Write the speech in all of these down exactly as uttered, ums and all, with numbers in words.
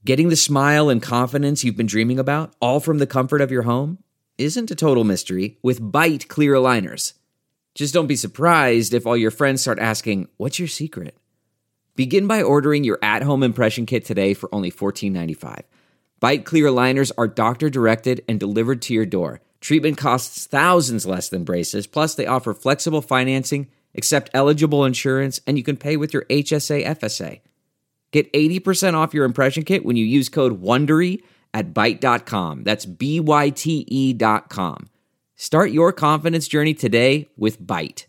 Getting the smile and confidence you've been dreaming about, all from the comfort of your home, isn't a total mystery with Byte clear aligners. Just don't be surprised if all your friends start asking, what's your secret? Begin by ordering your at-home impression kit today for only fourteen ninety-five. Byte clear aligners are doctor-directed and delivered to your door. Treatment costs thousands less than braces, plus they offer flexible financing, accept eligible insurance, and you can pay with your H S A F S A. Get eighty percent off your impression kit when you use code WONDERY at byte dot com. That's B Y T E dot com. Start your confidence journey today with Byte.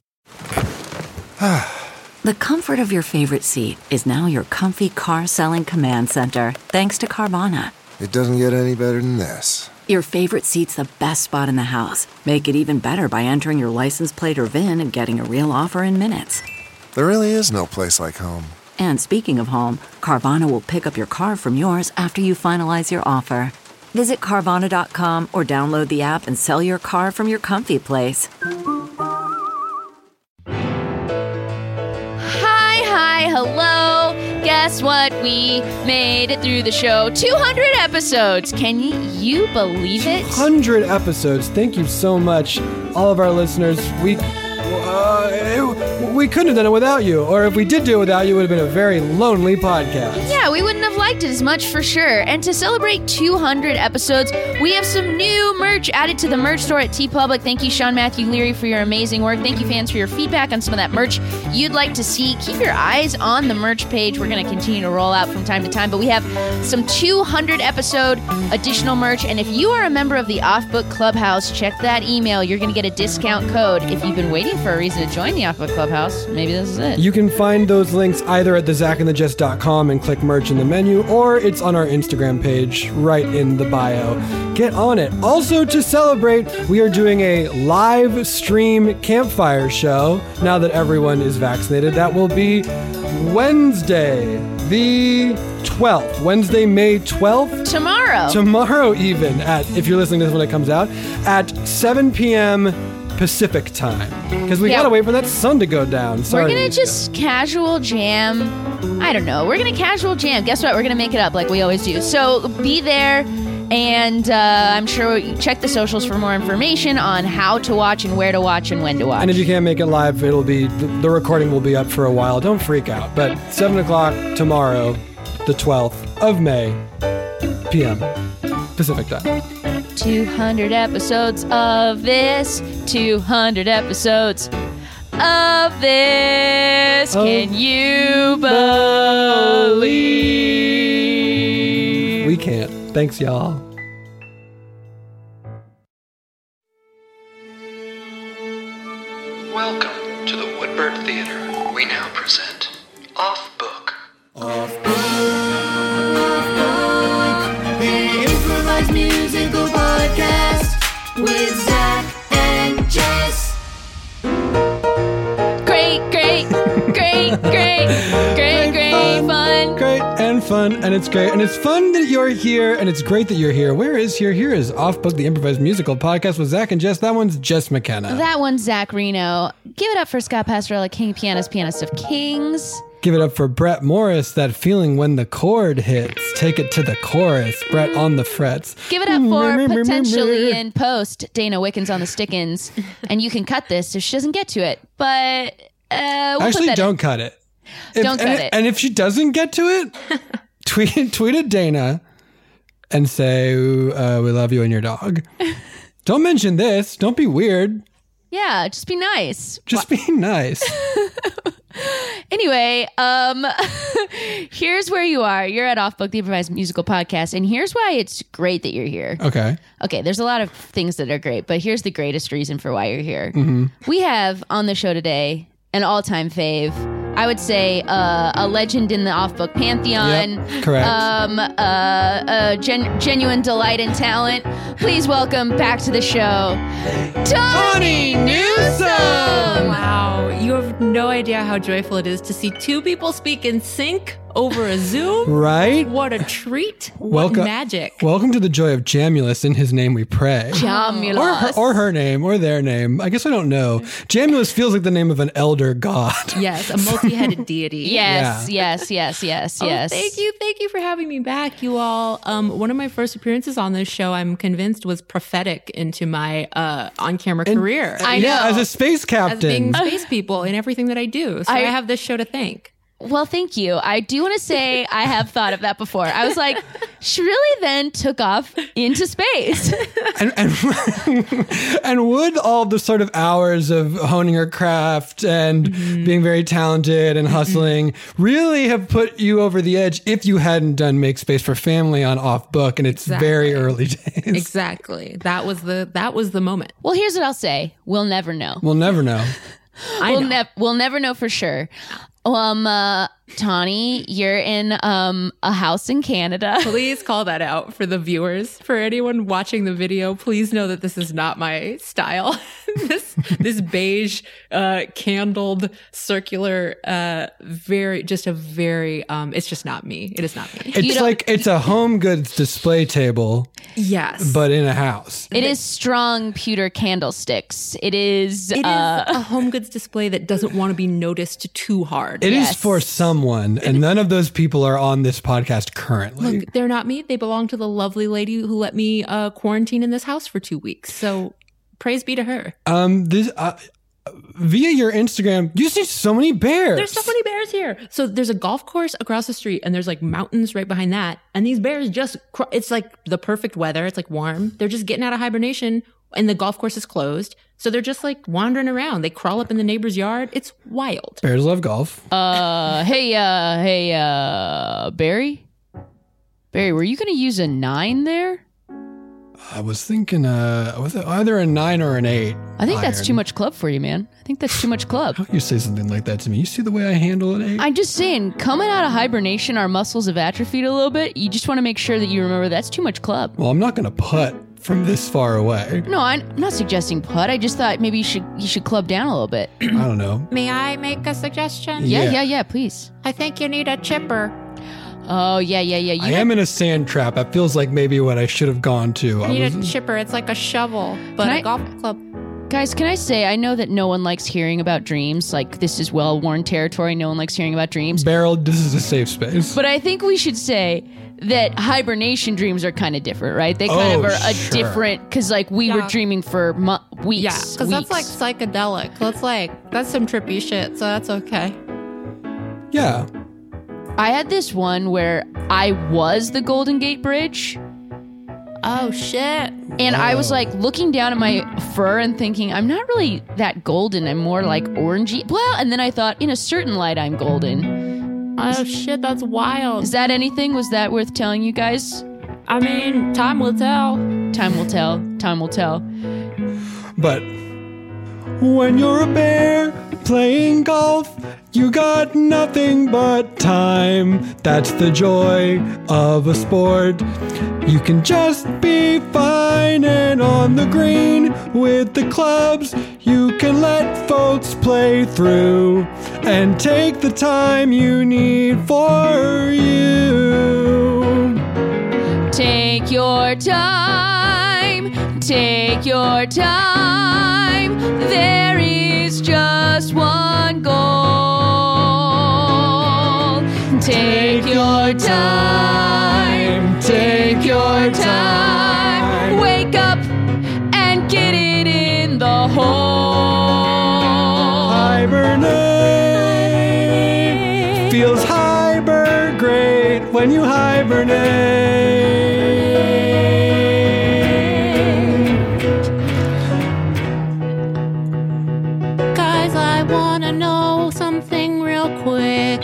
The comfort of your favorite seat is now your comfy car-selling command center, thanks to Carvana. It doesn't get any better than this. Your favorite seat's the best spot in the house. Make it even better by entering your license plate or V I N and getting a real offer in minutes. There really is no place like home. And speaking of home, Carvana will pick up your car from yours after you finalize your offer. Visit Carvana dot com or download the app and sell your car from your comfy place. Hi, hello. Guess what? We made it through the show. two hundred episodes. Can you believe it? two hundred episodes. Thank you so much, all of our listeners. We uh, it, we couldn't have done it without you. Or if we did do it without you, it would have been a very lonely podcast. Yeah, we wouldn't have liked it as much for sure. And to celebrate two hundred episodes, we have some new merch added to the merch store at TeePublic. Thank you, Sean Matthew Leary, for your amazing work. Thank you, fans, for your feedback on some of that merch you'd like to see. Keep your eyes on the merch page. We're going to continue to roll out from time to time. But we have some two hundred episode additional merch. And if you are a member of the Off-Book Clubhouse, check that email. You're going to get a discount code. If you've been waiting for a reason to join the Off-Book Clubhouse, maybe this is it. You can find those links either at the zach and the jess dot com and click merch in the menu, or it's on our Instagram page right in the bio. Get on it. Also, to celebrate, we are doing a live stream campfire show now that everyone is vaccinated. That will be Wednesday, the twelfth. Wednesday, May twelfth. Tomorrow. Tomorrow even, at, if you're listening to this when it comes out, at seven p.m. Pacific time. Because we Yeah. gotta wait for that sun to go down. Sorry. We're going to just casual jam. I don't know. We're going to casual jam. Guess what? We're going to make it up like we always do. So be there. And uh, I'm sure you check the socials for more information on how to watch and where to watch and when to watch. And if you can't make it live, it'll be the, the recording will be up for a while. Don't freak out. But seven o'clock tomorrow, the twelfth of May, p m Pacific time. two hundred episodes of this. two hundred episodes of this. Oh. Can you believe? We can't. Thanks, y'all. Welcome to the Woodbird Theater. We now present Off Book. Off Book, Off Book, the improvised musical podcast with Zach and Jess. Great, great, great, great, great, great fun. Great and fun, and it's great. And it's fun that you're here, and it's great that you're here. Where is here? Here is Off Book, the improvised musical podcast with Zach and Jess. That one's Jess McKenna. That one's Zach Reno. Give it up for Scott Pastorella, king pianist, pianist of kings. Give it up for Brett Morris, that feeling when the chord hits. Take it to the chorus. Brett on the frets. Give it up for potentially in post Dana Wickens on the Stickins. And you can cut this so she doesn't get to it. But uh, we'll Actually, put that don't in. cut it. If, Don't cut and, it. And if she doesn't get to it, tweet, tweet at Dana and say, uh, we love you and your dog. Don't mention this. Don't be weird. Yeah, just be nice. Just be nice. Anyway, um, here's where you are. You're at Off Book, the improvised musical podcast, and here's why it's great that you're here. Okay. Okay, there's a lot of things that are great, but here's the greatest reason for why you're here. Mm-hmm. We have on the show today an all-time fave. I would say uh, a legend in the off-book pantheon. Yep, correct. Um, uh, a gen- genuine delight and talent. Please welcome back to the show, Tawny Newsome. Wow, you're have no idea how joyful it is to see two people speak in sync over a Zoom. Right? What a treat. What Welcome, magic. Welcome to the joy of Jamulus. In his name we pray. Jamulus. Or her, or her name, or their name. I guess I don't know. Jamulus feels like the name of an elder god. Yes, a multi-headed deity. Yes, Yeah. yes, yes, yes, Oh, yes. thank you. Thank you for having me back, you all. Um, one of my first appearances on this show, I'm convinced, was prophetic into my uh, on-camera career. I yeah, know. as a space as captain. being space people in everything that I do. So I, I- have this show to thank. Well, thank you. I do want to say I have thought of that before. I was like, she really then took off into space. and, and, and would all the sort of hours of honing her craft and Mm-hmm. being very talented and hustling really have put you over the edge if you hadn't done Make Space for Family on Off Book and it's Exactly. very early days. Exactly. That was the that was the moment. Well, here's what I'll say. We'll never know. We'll never know. I we'll, know. nev- we'll never know for sure. Um, uh, Tawny, you're in um a house in Canada. Please call that out for the viewers. For anyone watching the video, please know that this is not my style. this this beige, uh, candled, circular, uh, very just a very um. It's just not me. It is not me. It's don't- like it's a home goods display table, Yes, but in a house. It is strong pewter candlesticks. It is. it is uh, a home goods display that doesn't want to be noticed too hard. It is Yes. for someone, and none of those people are on this podcast currently. Look, they're not me. They belong to the lovely lady who let me uh, quarantine in this house for two weeks. So praise be to her. Um, this uh, via your Instagram, you see so many bears. There's so many bears here. So there's a golf course across the street and there's like mountains right behind that. And these bears just, cr- it's like the perfect weather. It's like warm. They're just getting out of hibernation and the golf course is closed. So they're just like wandering around. They crawl up in the neighbor's yard. It's wild. Bears love golf. uh, hey, uh, hey, uh, Barry? Barry, were you going to use a nine there? I was thinking, uh, was it either a nine or an eight? I think that's iron. too much club for you, man. I think that's too much club. How can you say something like that to me? You see the way I handle an eight? I'm just saying, coming out of hibernation, our muscles have atrophied a little bit. You just want to make sure that you remember that's too much club. well, I'm not going to putt from this far away. No, I'm not suggesting putt. I just thought maybe you should you should club down a little bit. I don't know. May I make a suggestion? Yeah, Yeah. yeah, yeah, please. I think you need a chipper. Oh, yeah, yeah, yeah. You I am in a sand trap. That feels like maybe what I should have gone to. I You need was- a chipper. It's like a shovel, but Can a I- golf club. Guys, can I say, I know that no one likes hearing about dreams. Like, this is well-worn territory. No one likes hearing about dreams. Beryl, this is a safe space. But I think we should say that hibernation dreams are kind of different, right? They kind Oh, of are a sure. different, because, like, we were Yeah. dreaming for mo- weeks. Yeah, because that's like weeks. psychedelic. That's like, that's some trippy shit, so that's okay. yeah. I had this one where I was the Golden Gate Bridge. Oh, shit. And I was like looking down at my fur and thinking, I'm not really that golden. I'm more like orangey. Well, and then I thought, in a certain light, I'm golden. Oh, shit, that's wild. Is that anything? Was that worth telling you guys? I mean, time will tell. Time will tell. Time will tell. But when you're a bear playing golf, you got nothing but time. That's the joy of a sport. You can just be fine and on the green with the clubs. You can let folks play through and take the time you need for you. Take your time. Take your time. There is just one goal. Take your time. Take your time. Wake up and get it in the hole. Hibernate feels hyper great when you hibernate. Guys, I wanna know something real quick.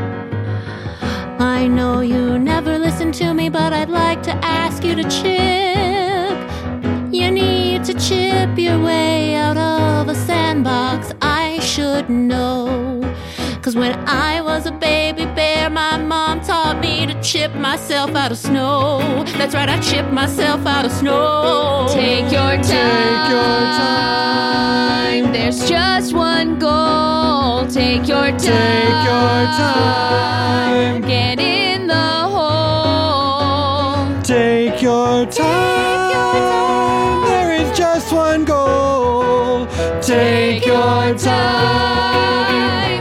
I know you never listen to me, but I'd like to ask you to chip. You need to chip your way out of a sandbox. I should know. Cause when I was a baby bear, where my mom taught me to chip myself out of snow. That's right, I chip myself out of snow. Take your time. Take your time. There's just one goal. Take your time. Take your time. Get in the hole. Take your time. There is just one goal. Take your time.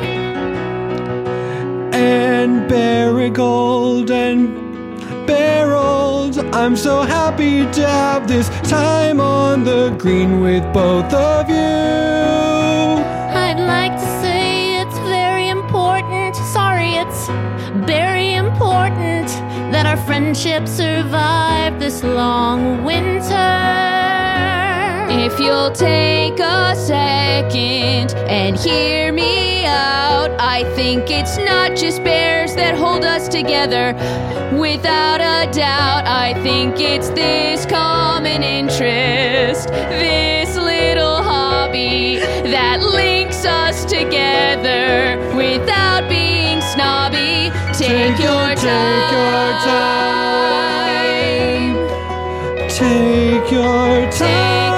And Burigold and Barreled, I'm so happy to have this time on the green with both of you. I'd like to say it's very important. Sorry, it's very important that our friendship survived this long winter. If you'll take a second and hear me out, I think it's not just bears that hold us together. Without a doubt, I think it's this common interest, this little hobby that links us together without being snobby. Take your Take your time. time. Take your time. Take your time.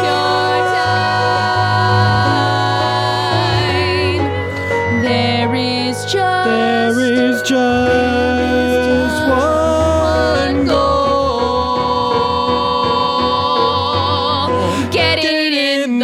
There is just There is just one goal. Get it in the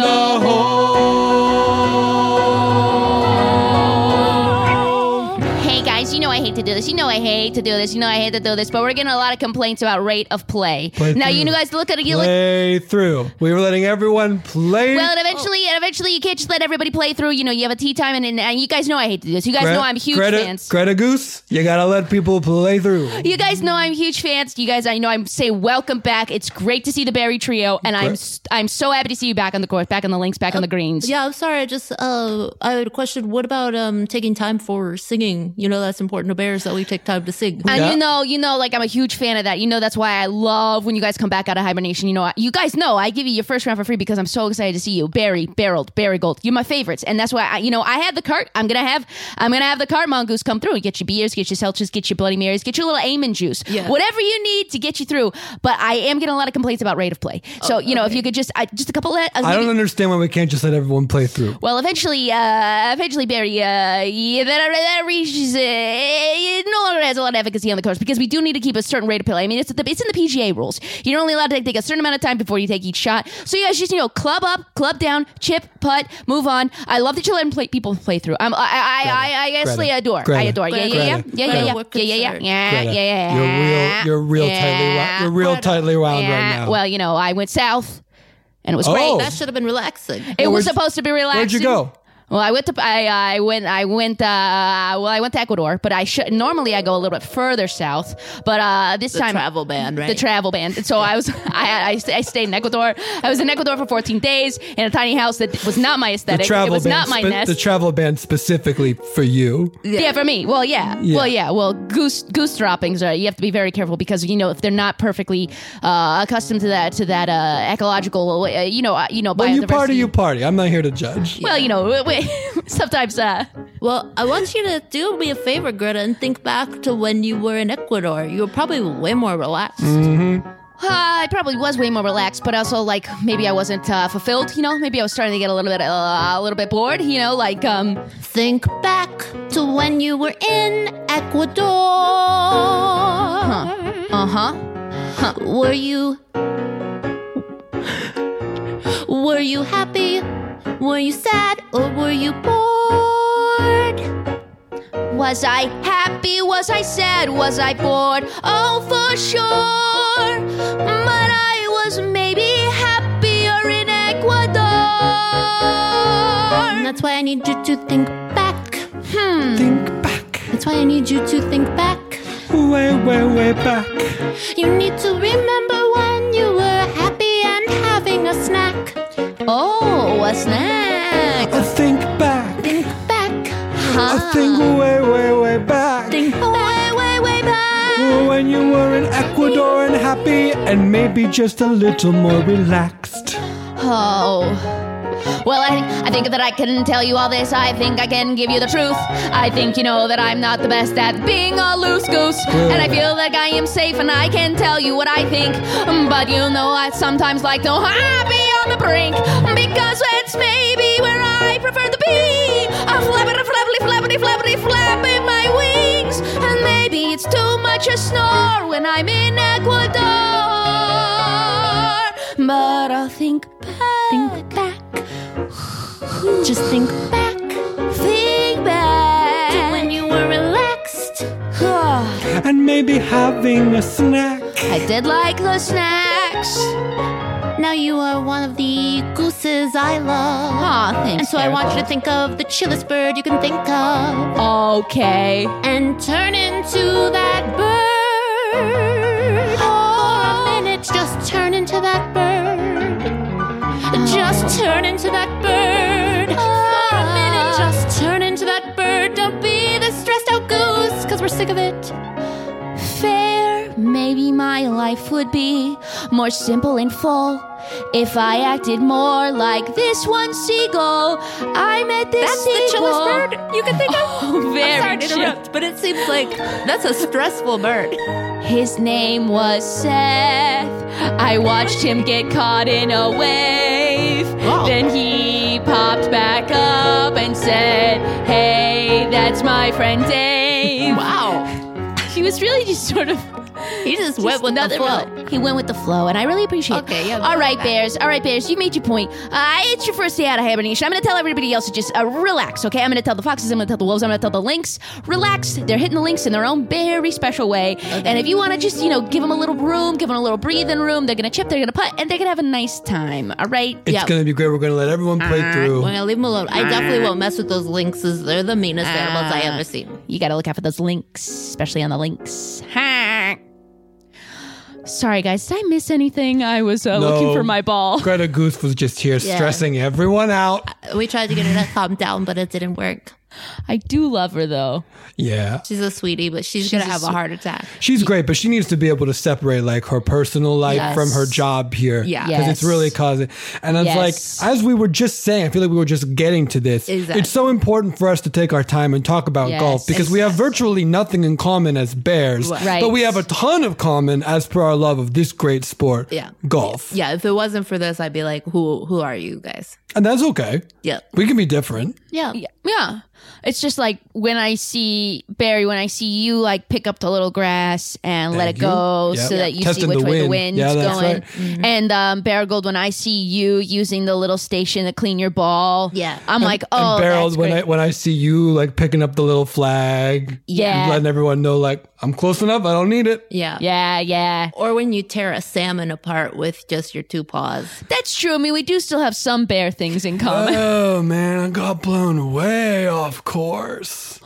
hole. Hey guys, you know I hate to do this. You know I hate to do this. You know I hate to do this. But we're getting a lot of complaints about rate of play. Play now through. you guys look at it. You look. Play through. We were letting everyone play. Well, and eventually, and eventually, you can't just let everybody play through. You know, you have a tea time, and, and, and you guys know I hate to do this. You guys Gre- know I'm huge Greta, fans. Greta Goose, you gotta let people play through. You guys know I'm huge fans. You guys, I know I'm say welcome back. It's great to see the Barry Trio, and I'm Gre- s- I'm so happy to see you back on the course, back on the links, back on the greens. Yeah, I'm sorry. I just uh, I had a question. What about um taking time for singing? You know, that's important to bears that we take time to sing. And Yeah. you know, you know, like I'm a huge fan of that. You know, that's why I love when you guys come back out of hibernation. You know, you guys know I give you your first round for free because I'm so excited to see you. Barry, Barreled, Barigold. You're my favorites, and that's why I, you know I had the cart. I'm gonna have I'm gonna have the cart mongoose come through and get you beers, get you seltzers, get you Bloody Marys, get you a little Amen juice, Yeah. whatever you need to get you through. But I am getting a lot of complaints about rate of play. So you know, if you could just I, just a couple of I don't understand why we can't just let everyone play through. Well, eventually, uh, eventually, Barry, uh, yeah, that, that reaches, uh, it no longer has a lot of efficacy on the course because we do need to keep a certain rate of play. I mean, it's the, it's in the P G A rules. You're only allowed to take a certain amount of time before you take each shot. So you guys just, you know, club up, club down, chip, putt, move on. I love that you're letting play, people play through. Um, I, I, I, I, I honestly Greta. adore. Greta. I adore. Yeah, yeah, yeah, Greta. yeah, yeah, yeah, Greta. yeah, yeah, yeah, yeah, Greta, yeah, yeah. You're real. You're real yeah. tightly. Wo- you're real tightly wound Yeah. right now. Well, you know, I went south, and it was Oh. great. That should have been relaxing. It was where'd- supposed to be relaxing. Where'd you go? Well, I went to I I went I went uh well I went to Ecuador, but I should normally I go a little bit further south, but uh this The time travel ban, right? the travel ban. So I was I, I I stayed in Ecuador. I was in Ecuador for fourteen days in a tiny house that was not my The aesthetic. travel It was ban. not my spe- nest. The travel ban specifically for you. Yeah. for me. Well, yeah. Yeah. Well, yeah. Well, goose goose droppings are. You have to be very careful because you know if they're not perfectly uh, accustomed to that to that uh, ecological, uh, you know, uh, you know, When you party, biodiversity. you party. I'm not here to judge. Well, you know, we, sometimes. Uh, Well, I want you to do me a favor, Greta, and think back to when you were in Ecuador. You were probably way more relaxed. Mm. Uh, I probably was way more relaxed, but also like maybe I wasn't uh, fulfilled. You know, maybe I was starting to get a little bit, uh, a little bit bored. You know, like um, Think back to when you were in Ecuador. uh huh. Were you Were you happy? Were you sad? Or were you bored? Was I happy? Was I sad? Was I bored? Oh, for sure. But I was maybe happier in Ecuador. And that's why I need you to think back. Hmm. Think back. That's why I need you to think back. Way, way, way back. You need to remember when you were happy and having a snack. Oh, a snack. I think back. Think back. I think way, way, way back. Think back. Way, way, way back. When you were in Ecuador and happy and maybe just a little more relaxed. Oh. Well, I think I think that I can tell you all this. I think I can give you the truth. I think you know that I'm not the best at being a loose goose, and I feel like I am safe and I can tell you what I think. But you know, I sometimes like to be on the brink, because it's maybe where I prefer to be. A flappity, flappity, flappity, flappity, flapping my wings, and maybe it's too much a snore when I'm in Ecuador. But I'll think back. Think back. Just think back. Think back. To when you were relaxed. And maybe having a snack. I did like the snacks. Now you are one of the gooses I love. Aw, thanks, And so I want you to think of the chillest bird you can think of. Okay. And turn into that bird. For a minute, just turn into that bird. Just turn into that bird. For a minute, just turn into that bird. Don't be the stressed out goose, cause we're sick of it. Fair, maybe my life would be more simple and full if I acted more like this one seagull. I met this That's seagull. the chillest bird you can think of. Oh, very I'm sorry to chill. interrupt, but it seems like that's a stressful bird. His name was Seth. I watched him get caught in a wave. Wow. Then he popped back up and said, "Hey, that's my friend Dave." Wow. He was really just sort of... He just went with the nothing flow. really. He went with the flow, and I really appreciate Okay, it. yeah, All right, that. Bears. All right, Bears. You made your point. Uh, it's your first day out of hibernation. I'm going to tell everybody else to just uh, relax, okay? I'm going to tell the foxes. I'm going to tell the wolves. I'm going to tell the lynx. Relax. They're hitting the lynx in their own very special way. And if you want to just, you know, give them a little room, give them a little breathing room, they're going to chip, they're going to putt, and they're going to have a nice time. All right? It's Yeah. going to be great. We're going to let everyone play through. We're gonna leave them alone. I definitely won't mess with those lynxes. They're the meanest animals I ever seen. You got to look out for those links, especially on the links. Ha! Sorry, guys. Did I miss anything? I was uh, No. looking for my ball. Greta Goose was just here Yeah. stressing everyone out. We tried to get her to calm down, but it didn't work. I do love her, though. Yeah. She's a sweetie, but she's, She's gonna a have a swe- heart attack. She's great, but she needs to be able to separate like her personal life Yes. from her job here. Yeah. Because it's Yes. really causing. And it's Yes. like, as we were just saying, I feel like we were just getting to this. Exactly. It's so important for us to take our time and talk about Yes. golf because we have virtually nothing in common as bears, Right. but we have a ton of common as per our love of this great sport, Yeah. golf. Yeah, if it wasn't for this, I'd be like, who who are you guys? And that's okay. Yeah. We can be different. Yeah. Yeah. Yeah. It's just like when I see Barry, when I see you like pick up the little grass and let Thank it go you. Yep. so that you Testing see which the way the wind. wind's Yeah, that's going. right. Mm-hmm. And um, Baragold, when I see you using the little station to clean your ball, Yeah. I'm like, oh, and Beryl, that's when great. I when I see you like picking up the little flag, Yeah. letting everyone know like I'm close enough, I don't need it. Yeah. yeah, yeah. Or when you tear a salmon apart with just your two paws. That's true. I mean, we do still have some bear things in common. Oh man, I got blown way off course.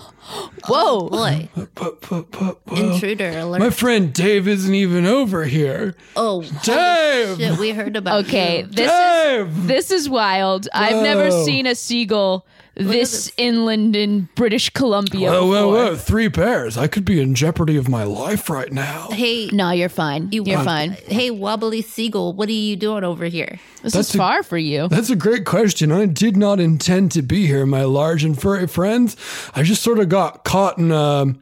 Whoa. Boy. But, but, but, well, Intruder alert. my friend Dave isn't even over here. oh, Dave! shit, we heard about Okay, you. this Dave! is this is wild. I've never Whoa. seen a seagull this, this. inland in British Columbia Whoa, whoa, before. whoa! Three pairs. I could be in jeopardy of my life right now. Hey, No, you're fine. you You're fine. Hey, wobbly seagull, what are you doing over here? This That's is a- far for you. That's a great question. I did not intend to be here, my large and furry friends. I just sort of got caught in um,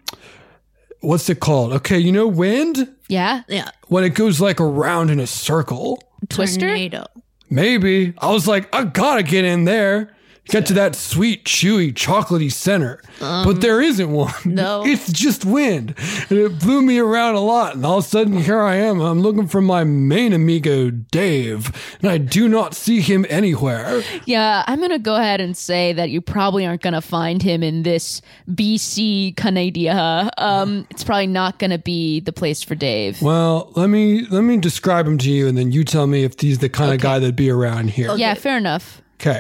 what's it called? Okay, you know, wind Yeah? Yeah, when it goes like around in a circle. Twister? tornado. Maybe. I was like, I gotta get in there. Get to that sweet, chewy, chocolatey center. but there isn't one. no. It's just wind. And it blew me around a lot. And all of a sudden, here I am. I'm looking for my main amigo, Dave. And I do not see him anywhere. Yeah, I'm going to go ahead and say that you probably aren't going to find him in this B C Canada. Um, it's probably not going to be the place for Dave. Well, let me let me describe him to you, and then you tell me if he's the kind of guy that'd be around here. Yeah, fair enough. Okay.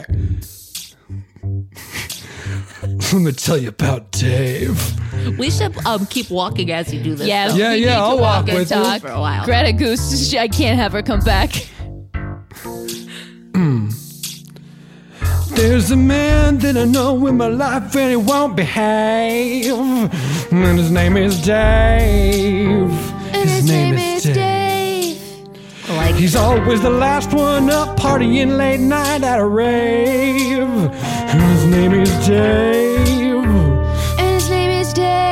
Let me tell you about Dave. We should um keep walking as you do this. Yeah, though. Yeah, we yeah, need to I'll walk and with you. talk. For a while. Greta Goose, I can't have her come back. There's a man that I know in my life and he won't behave. And his name is Dave. And his, name, is Dave. Like He's always the last one up, partying late night at a rave. His name is Dave. And his name is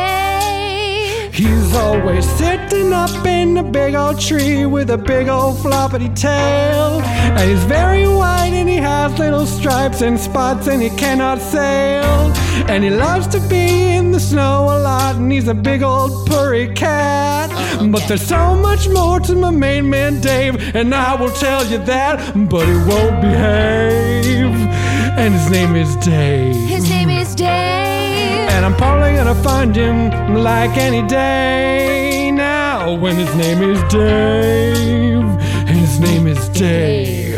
Dave. He's always sitting up in a big old tree with a big old floppity tail. And he's very white and he has little stripes and spots and he cannot sail. And he loves to be in the snow a lot and he's a big old purry cat. Oh, But there's so much more to my main man Dave, and I will tell you that, but he won't behave. And his name is Dave. His name is Dave. And I'm probably gonna find him like any day now. When his name is Dave, his name is Dave.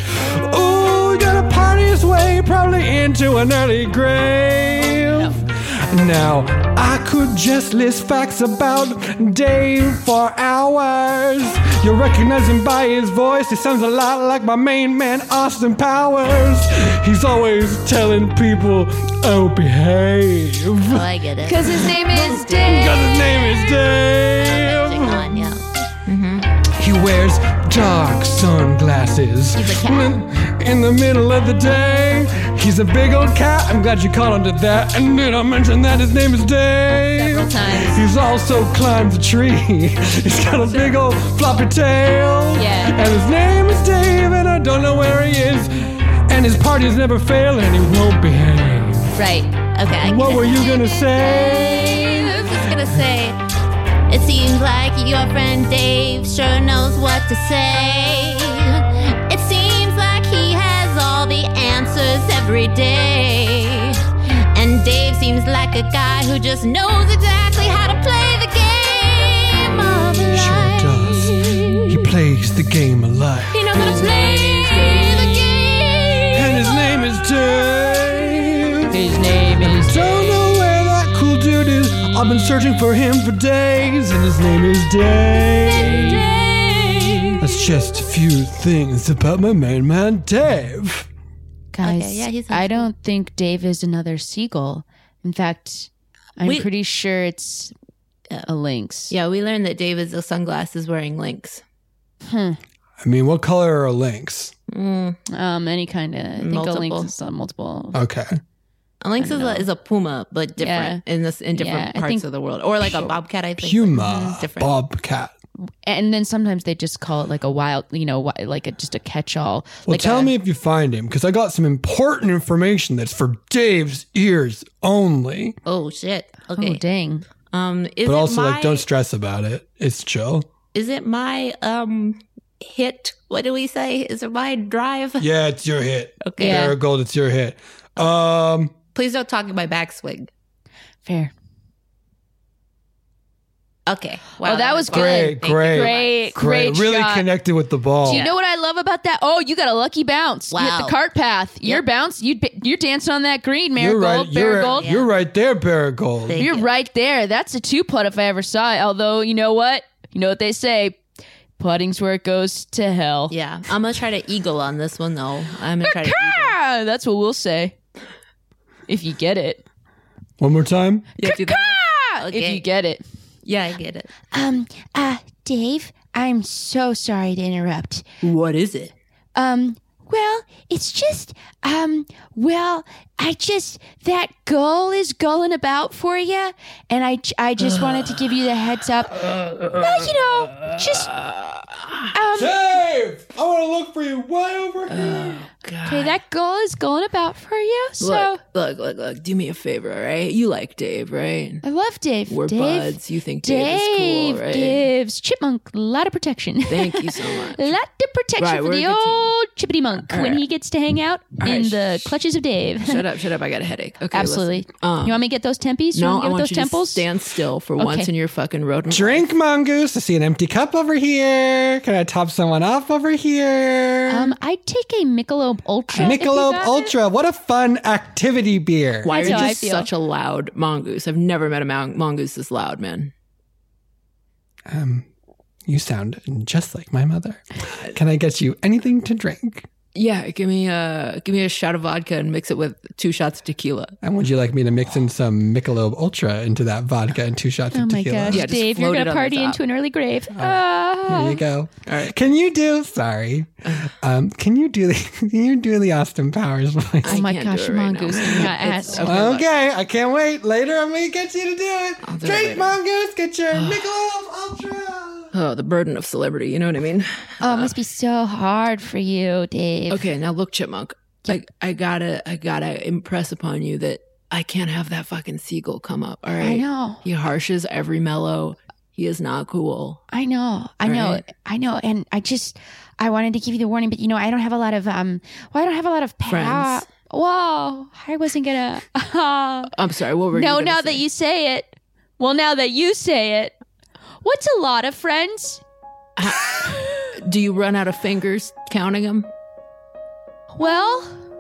Ooh, he gonna party his way probably into an early grave. Now, I could just list facts about Dave for hours. You'll recognize him by his voice. He sounds a lot like my main man, Austin Powers. He's always telling people, oh, behave. Oh, I get it. Because his name is Dave. Because his name is Dave. On, yeah. He wears dark sunglasses. He's a cat. In the middle of the day, he's a big old cat. I'm glad you caught on to that. And did I mention that his name is Dave? Several times. He's also climbed a tree. He's got a big old floppy tail. Yeah. And his name is Dave, and I don't know where he is. And his parties never fail, and he won't behave. Right. Okay. I get What it. were you gonna say? I was just gonna say, it seems like your friend Dave sure knows what to say. It seems like he has all the answers every day. And Dave seems like a guy who just knows exactly how to play the game of life. Sure does. He plays the game of life. He knows how to play the game. And his name is Dave. His name is Don't know where that cool dude is. I've been searching for him for days, and his name is Dave. Dave. That's just a few things about my main man, Dave. Guys, Okay, yeah, he sounds I cool. don't think Dave is another seagull. In fact, I'm We- pretty sure it's a lynx. Yeah, we learned that Dave is the sunglasses wearing lynx. I mean, what color are lynx? Um, any kind of. I think Multiple. a lynx is uh, multiple. Okay. A lynx is a, is a puma, but different in this in different Yeah, I parts think of the world, or like a bobcat. I think Puma, It's different. bobcat. And then sometimes they just call it like a wild, you know, wi- like a, just a catch-all. Well, like tell a- me if you find him, because I got some important information that's for Dave's ears only. Oh shit! Oh, Okay. dang. um, is But it also, my, like, don't stress about it. It's chill. Is it my um hit? What do we say? Is it my drive? Yeah, it's your hit. Okay. Yeah. Marigold, it's your hit. Um, Please don't talk in my backswing. Fair. Okay. Oh, that was fun. great, Thank you. great, Great, great. great Really shot. connected with the ball. Do you know what I love about that? Oh, you got a lucky bounce. You hit Wow. the cart path. Your Yep. bounce. You you're dancing on that green, You're Marigold. right. You're, Marigold. you're right there, Marigold. Thank You're you. right there. That's a two putt if I ever saw it. Although, you know what? You know what they say. Putting's where it goes to hell. Yeah, I'm gonna try to eagle on this one though. I'm gonna try to eagle. Ah, that's what we'll say. If you get it. One more time. Yeah, do that. Ah, Okay. If you get it. Yeah, I get it. Um, uh, Dave, I'm so sorry to interrupt. What is it? Um, well, it's just, um, well, I just, that gull is gulling about for you, and I, I just wanted to give you the heads up. Well, you know, just, um, Dave, I want to look for you way over here. okay, that gull is gulling about for you, so Look, look, look, look. Do me a favor, all right? You like Dave, right? I love Dave. We're Dave, buds. You think Dave, Dave is cool, right? gives Chipmunk a lot of protection. Thank you so much. A lot of protection Right, for we're a the good team. old Chippity Monk All when right. he gets to hang out All in right, the shh. clutches of Dave. Shut up, shut up. I got a headache. Okay, Absolutely. listen. Um, you want me to get those tempies? You no, want I me to want get those you temples? to stand still for once Okay. in your fucking road. Drink, Mongoose. I see an empty cup over here. Can I top someone off over here? Um, I'd take a Michelob Ultra. if you Michelob got it. Ultra. What a fun activity beer. Why That's are you how I just feel. such a loud mongoose? I've never met a mon- mongoose this loud, man. Um, you sound just like my mother. Can I get you anything to drink? Yeah, give me a give me a shot of vodka and mix it with two shots of tequila. And would you like me to mix in some Michelob Ultra into that vodka and two shots Oh of my tequila? gosh, Yeah, just Dave, you're float going it to on the party top. into an early grave. There Ah. you go. All right. Can you do? Sorry. Um, can you do the? Can you do the Austin Powers voice? Oh my can't do gosh, it right Mongoose. now. you got It's- ass. okay, look. Okay, I can't wait. Later, I'm gonna get you to do it. I'll do it Drink later. Mongoose, get your Michelob Ultra. Oh, the burden of celebrity. You know what I mean? Oh, it must be so hard for you, Dave. Okay, now look, Chipmunk. I, I gotta I gotta impress upon you that I can't have that fucking seagull come up. All right. I know. He harshes every mellow. He is not cool. I know. I know. Right. I know. And I just, I wanted to give you the warning, but you know, I don't have a lot of, um, well, I don't have a lot of pa- Friends. Whoa. I wasn't gonna. Uh, I'm sorry. What were you no, gonna now say? that you say it. Well, now that you say it. What's a lot of friends? Do you run out of fingers counting them? Well,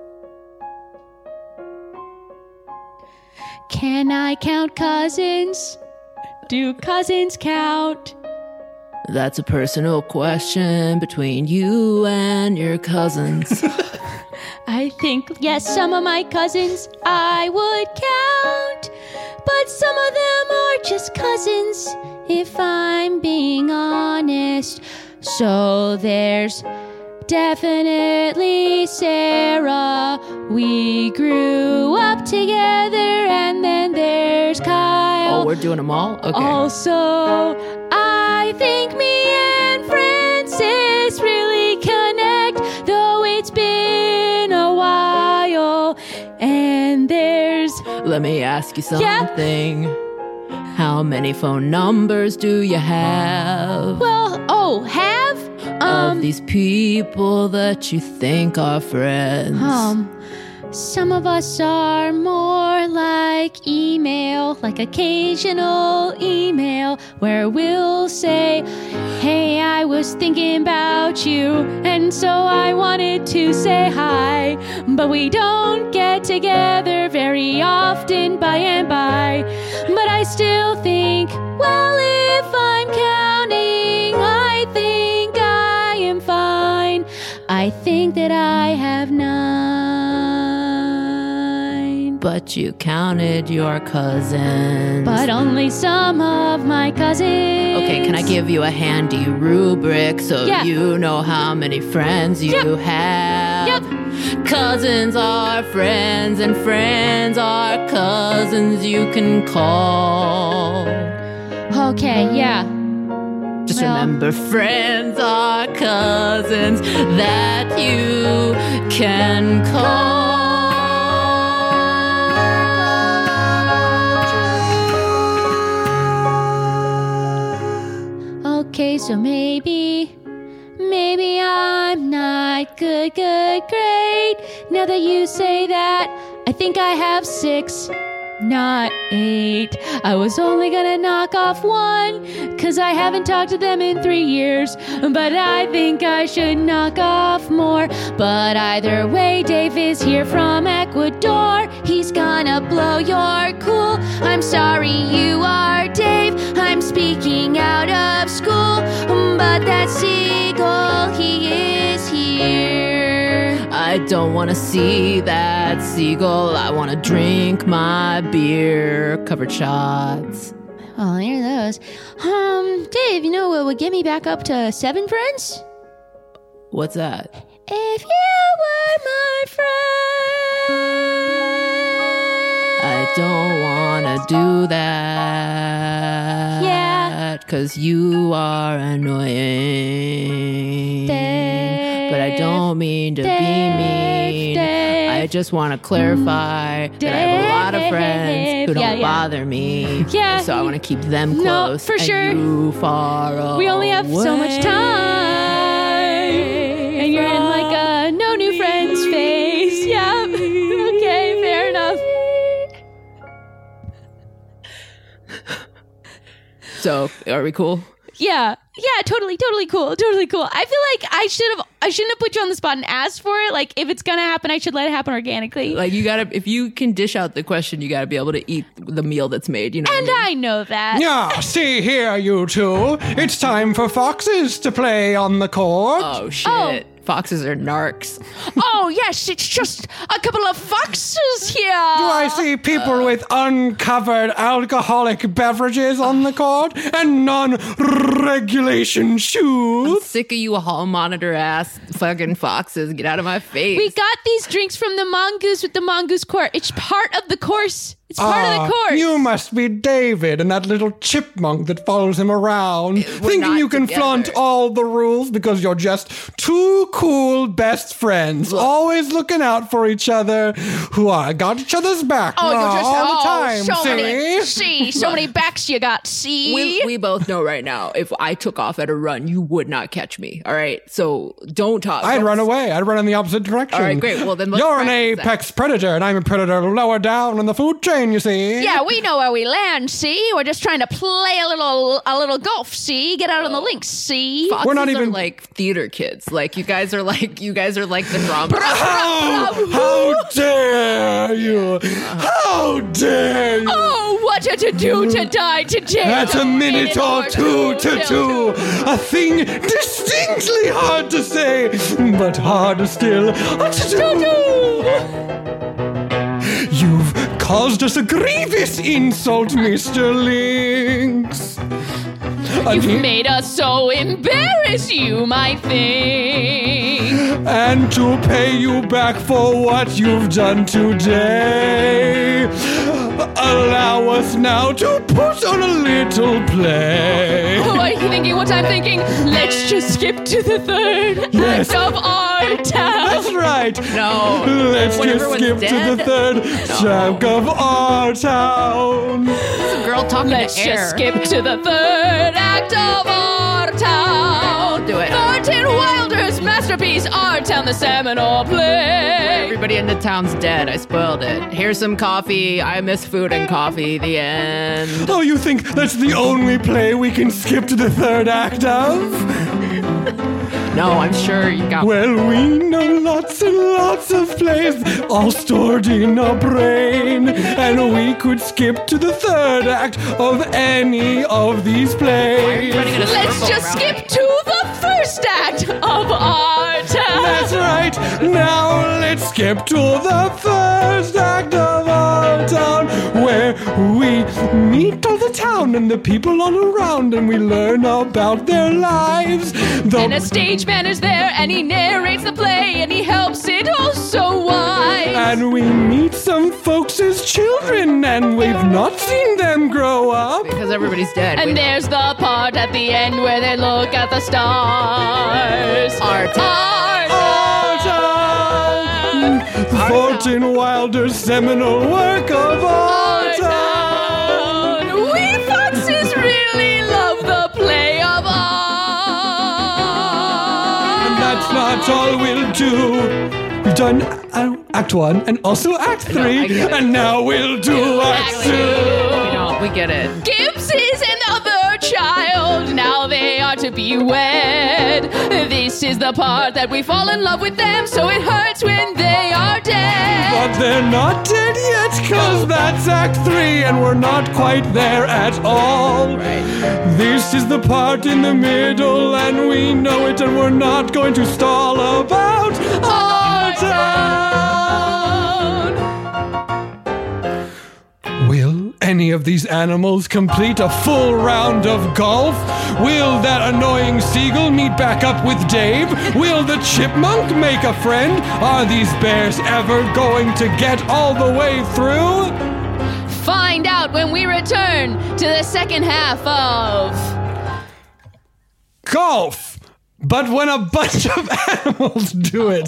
can I count cousins? Do cousins count? That's a personal question between you and your cousins. I think, yes, some of my cousins I would count, but some of them are just cousins, if I'm being honest. So there's definitely Sarah. We grew up together, and then there's Kyle. Oh, we're doing them all? Okay. Also, I think me and Francis really connect, though it's been a while. And there's Let me ask you Yeah. something. How many phone numbers do you have? well, oh, have of these people that you think are friends? Um, some of us are more like email, like occasional email, where we'll say, hey, I was thinking about you, and so I wanted to say hi, but we don't get together very often by and by. But I still think, well, if I'm counting, I think I am fine. I think that I have nine. But you counted your cousins. But only some of my cousins. Okay, can I give you a handy rubric so Yeah. you know how many friends you Yep. have? Yep. Cousins are friends, and friends are cousins you can call. Okay, yeah. Just Well. remember, friends are cousins that you can call. Okay, so maybe, maybe I'm not good, good, great. Now that you say that, I think I have six, not eight. I was only gonna knock off one, cause I haven't talked to them in three years. But I think I should knock off more. But either way, Dave is here from Ecuador. He's gonna blow your cool. I'm sorry you are Dave. I'm speaking out of school. But that seagull, he is here. I don't want to see that seagull. I want to drink my beer. Covered shots. Oh, here are those. Um, Dave, you know what would get me back up to seven friends? What's that? If you were my friend. I don't want to do that. Yeah. Cause you are annoying. Dave, but I don't mean to Dave, be mean. Dave. I just want to clarify that I have a lot of friends who don't Yeah, yeah. bother me. Yeah. So I want to keep them No, close. for and sure. You far away. We only have so much time. And you're in like a no new friends phase. Yep. Okay, fair enough. So are we cool? Yeah. Yeah, totally, totally cool. Totally cool. I feel like I should have I shouldn't have put you on the spot and asked for it. Like if it's gonna happen, I should let it happen organically. Like you gotta, if you can dish out the question, you gotta be able to eat the meal that's made. You know. and what I mean? I know that. Yeah, see here, you two. It's time for foxes to play on the court. Oh shit! Oh, Foxes are narcs. Oh, yes, it's just a couple of foxes here. Do I see people with uncovered alcoholic beverages on the court and non-regulation shoes? Sick of you hall monitor ass fucking foxes. Get out of my face. We got these drinks from the Mongoose with the Mongoose Court. It's part of the course. It's part Ah, of the course. You must be David and that little chipmunk that follows him around, thinking not you can together. flaunt all the rules because you're just two cool best friends, always looking out for each other, who are got each other's back Oh, ah, you're just all the oh, time. so see? many, see, so many backs you got. See, We, we both know right now, if I took off at a run, you would not catch me. All right? So don't talk. I'd don't- run away. I'd run in the opposite direction. All right, great. Well, then let's you're an practice that. apex predator, and I'm a predator lower down in the food chain. You see? yeah, we know where we land. See, we're just trying to play a little, a little golf. See, get out on the links. See, Foxes We're not are even- like theater kids. Like you guys are like you guys are like the drama. How, how dare you? How dare you? oh, what are to do to die today? At a minute or two to two. A thing distinctly hard to say, but harder still to do. You've caused us a grievous insult, Mister Lynx. You've made us so embarrass you, my thing. And to pay you back for what you've done today, allow us now to put on a little play. Oh, are you thinking what I'm thinking? Let's just skip to the third Yes. act of our town. That's right. No. Let's When just everyone's skip to dead? the third chunk of our town. Girl talking Let's to air. just skip to the third act of our town. Do it. Thornton Wilder's masterpiece, Our Town, the seminal play. Everybody in the town's dead. I spoiled it. Here's some coffee. I miss food and coffee. The end. Oh, you think that's the only play we can skip to the third act of? No, I'm sure you got. Well, we know lots and lots of plays, all stored in our brain. And we could skip to the third act of any of these plays. Let's just skip to the first act of our town. That's right. Now let's skip to the first act of our town, where we meet all the town and the people all around, and we learn about their lives. The And a stage man is there, and he narrates the play, and he helps it oh so wise. And we meet some folks as children, and we've not seen them grow up. Because everybody's dead. We And know. there's the part at the end where they look at the stars. Our town. Our town. Thornton Wilder's seminal work of our town. We foxes really love the play of art. And that's not all we'll do. We've done uh, Act One and also Act Three, get it. and now we'll do Act Two. We don't. We get it. Gibbs is another child. Now they are to be wed. This is the part that we fall in love with them, so it hurts when they are dead. But they're not dead yet, cause that's Act Three, and we're not quite there at all. This is the part in the middle, and we know it, and we're not going to stall about our town. Will any of these animals complete a full round of golf? Will that annoying seagull meet back up with Dave? Will the chipmunk make a friend? Are these bears ever going to get all the way through? Find out when we return to the second half of Golf! But when a bunch of animals do it.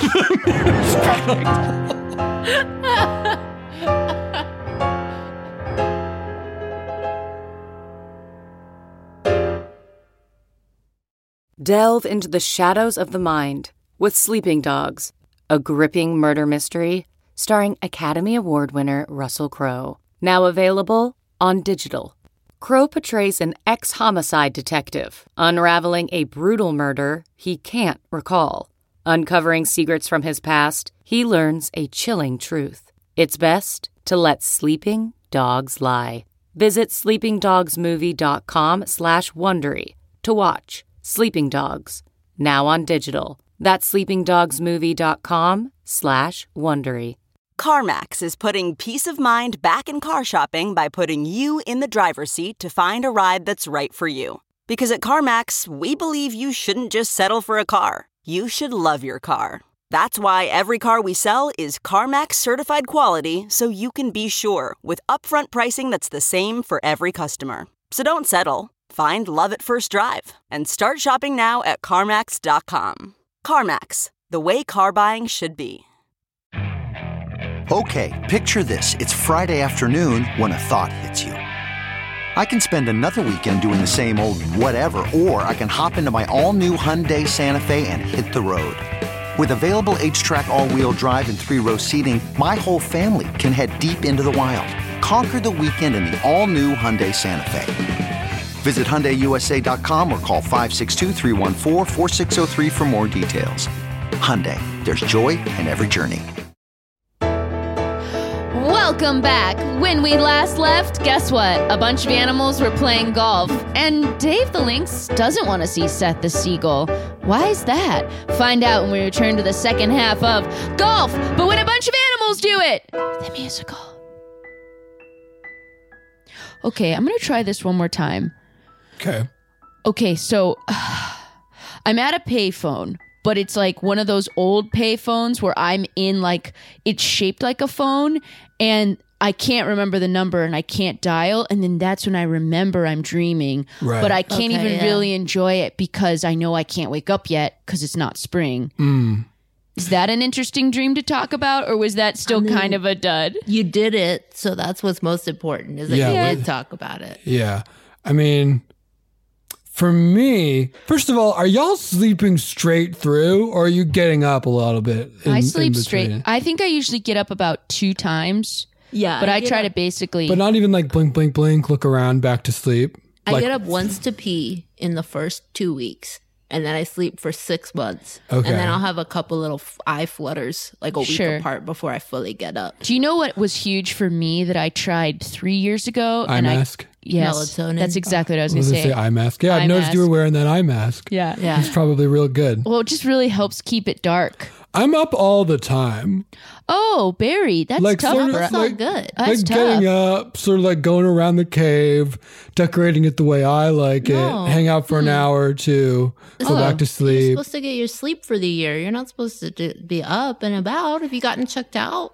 Delve into the shadows of the mind with Sleeping Dogs, a gripping murder mystery starring Academy Award winner Russell Crowe. Now available on digital. Crowe portrays an ex-homicide detective unraveling a brutal murder he can't recall. Uncovering secrets from his past, he learns a chilling truth. It's best to let sleeping dogs lie. Visit sleepingdogsmovie.com slash Wondery to watch Sleeping Dogs, now on digital. That's sleepingdogsmovie.com slash Wondery. CarMax is putting peace of mind back in car shopping by putting you in the driver's seat to find a ride that's right for you. Because at CarMax, we believe you shouldn't just settle for a car. You should love your car. That's why every car we sell is CarMax certified quality, so you can be sure with upfront pricing that's the same for every customer. So don't settle. Find love at first drive and start shopping now at CarMax dot com. CarMax, the way car buying should be. Okay, picture this. It's Friday afternoon when a thought hits you. I can spend another weekend doing the same old whatever, or I can hop into my all-new Hyundai Santa Fe and hit the road. With available H-Track all-wheel drive and three-row seating, my whole family can head deep into the wild. Conquer the weekend in the all-new Hyundai Santa Fe. Visit Hyundai U S A dot com or call five six two, three one four, four six zero three for more details. Hyundai, there's joy in every journey. Welcome back. When we last left, guess what? A bunch of animals were playing golf. And Dave the Lynx doesn't want to see Seth the Seagull. Why is that? Find out when we return to the second half of Golf, but when a bunch of animals do it. The musical. Okay, I'm going to try this one more time. Okay. Okay, so uh, I'm at a payphone, but it's like one of those old payphones where I'm in like, it's shaped like a phone and I can't remember the number and I can't dial. And then that's when I remember I'm dreaming. Right. But I can't Okay, even yeah. really enjoy it because I know I can't wake up yet because it's not spring. Mm. Is that an interesting dream to talk about or was that still I mean, kind of a dud? You did it, so that's what's most important, is that Yeah, you we- did talk about it. Yeah. I mean, for me, first of all, are y'all sleeping straight through or are you getting up a little bit? in- I in sleep between? straight. I think I usually get up about two times. Yeah. But I, get try up- to basically. But not even like blink, blink, blink, look around, back to sleep. I Like, get up once to pee in the first two weeks, and then I sleep for six months. Okay. And then I'll have a couple little f- eye flutters, like a week Sure. apart before I fully get up. Do you know what was huge for me that I tried three years ago? eye and mask. I Yes, Melatonin. that's exactly what I was I going was to going say. to say eye mask. Yeah, Eye I noticed you were mask. wearing that eye mask. Yeah, Yeah. It's probably real good. Well, it just really helps keep it dark. I'm up all the time. Oh, Barry, that's Like tough. sort of for- That's not like- good. That's like tough. getting up, sort of like going around the cave, decorating it the way I like No. it, hang out for an hour or two, go back to You're sleep. supposed to get your sleep for the year. You're not supposed to do, be up and about. Have you gotten checked out?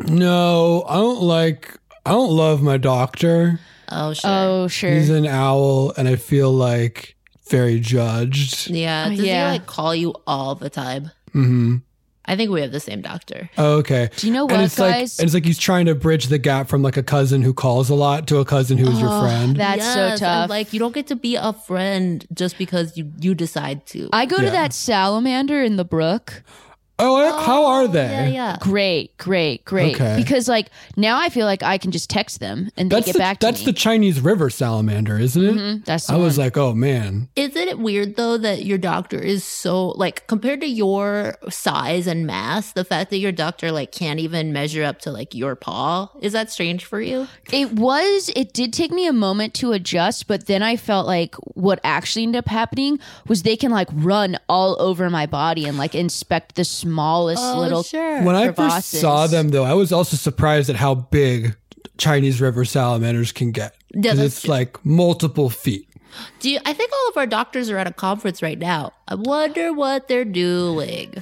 No, I don't like, I don't love my doctor. Oh, sure. Oh, sure. He's an owl and I feel like very judged. Yeah. Uh, Does yeah. he like call you all the time? Mm-hmm. I think we have the same doctor. Oh, okay. Do you know and what, it's guys? Like, and it's like he's trying to bridge the gap from like a cousin who calls a lot to a cousin who's your friend. That's Yes, so and, tough. like you don't get to be a friend just because you you decide to. I go Yeah. to that salamander in the brook. Oh, how are they? Yeah, yeah. Great, great, great. Okay. Because like now I feel like I can just text them and they That's get the, back to that's me. the Chinese river salamander, isn't it? Mhm, that's the I was one. like, oh man. Isn't it weird though that your doctor is so like compared to your size and mass, the fact that your doctor like can't even measure up to like your paw, is that strange for you? It was, it did take me a moment to adjust, but then I felt like what actually ended up happening was they can like run all over my body and like inspect the smallest little. sure. When I first crevasses. saw them, though, I was also surprised at how big Chinese river salamanders can get. Yeah, Because that's it's true. like multiple feet. Do you, I think all of our doctors are at a conference right now. I wonder what they're doing.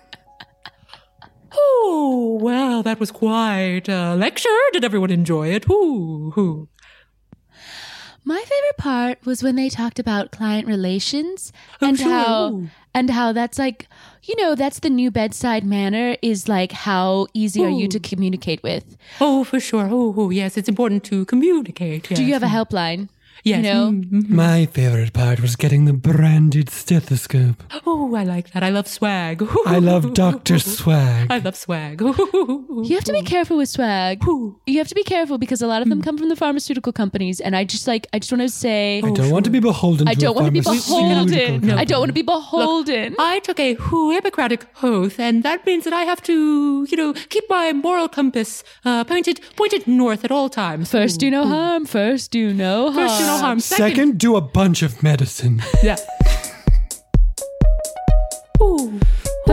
Oh, well, that was quite a lecture. Did everyone enjoy it? Ooh, ooh. My favorite part was when they talked about client relations Oh, and sure. how and how that's like, you know, that's the new bedside manner is like how easy are you Ooh. to communicate with? Oh, for sure. Oh, oh, yes, it's important to communicate. Do you yes. have a helpline? Yes. You know? mm, mm. My favorite part was getting the branded stethoscope. Oh, I like that. I love swag. I love Doctor Swag. I love swag. You have to be careful with swag. You have to be careful because a lot of them come from the pharmaceutical companies, and I just like I just want to say I don't want to be beholden I to don't a want to be pharmaceutical beholden. company. I don't want to be beholden. I took a Hippocratic oath, and that means that I have to, you know, keep my moral compass uh, pointed pointed north at all times. First, do no harm. First, do no harm. First, do no harm. Second, Second, do a bunch of medicine. yeah. Ooh.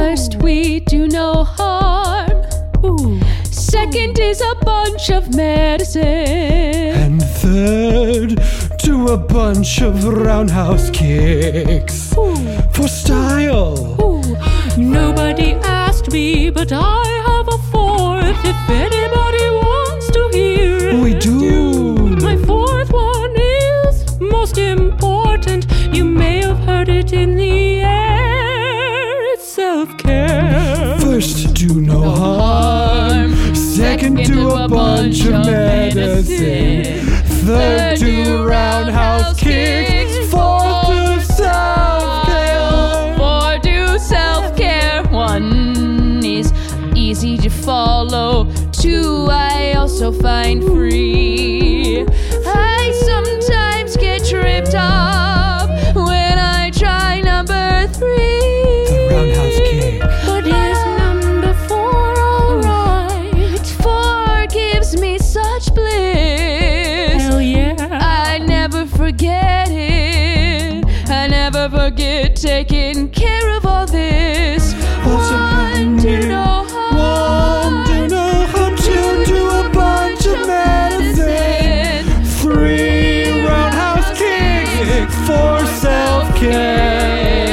First, we do no harm. Ooh. Second is a bunch of medicine. And third, do a bunch of roundhouse kicks. Ooh. For style. Ooh. Nobody asked me, but I have a fourth if anybody wants to hear it. We do. My fourth one is most important. You may have heard it in the air. It's self-care. First, do no, no harm. harm. Second, Second, do a, a bunch, bunch of medicine. medicine. Third, do roundhouse kicks. Fourth, do self-care. Four, do self-care. One is easy to follow. Two, I also find free. I sometimes get tripped up when I try number three. The roundhouse kick. But is number four alright? Four gives me such bliss. Hell yeah. I never forget it. I never forget taking care of all this. What's One, do no harm. One, do no harm. Two, do a bunch of medicine. Three, roundhouse kicks. Four, self-care.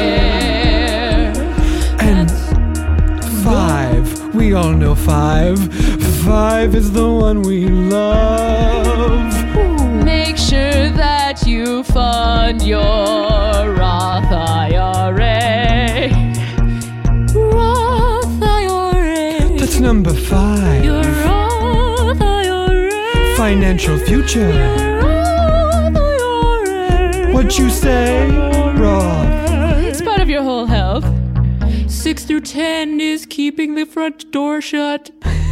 And five, we all know five. Five is the one we love. Make sure that you fund your Roth I R A. Roth I R A. That's number five. Your Roth I R A. Financial future. Your Roth I R A. What you say, Roth? It's part of your whole health. Six through ten is keeping the front door shut.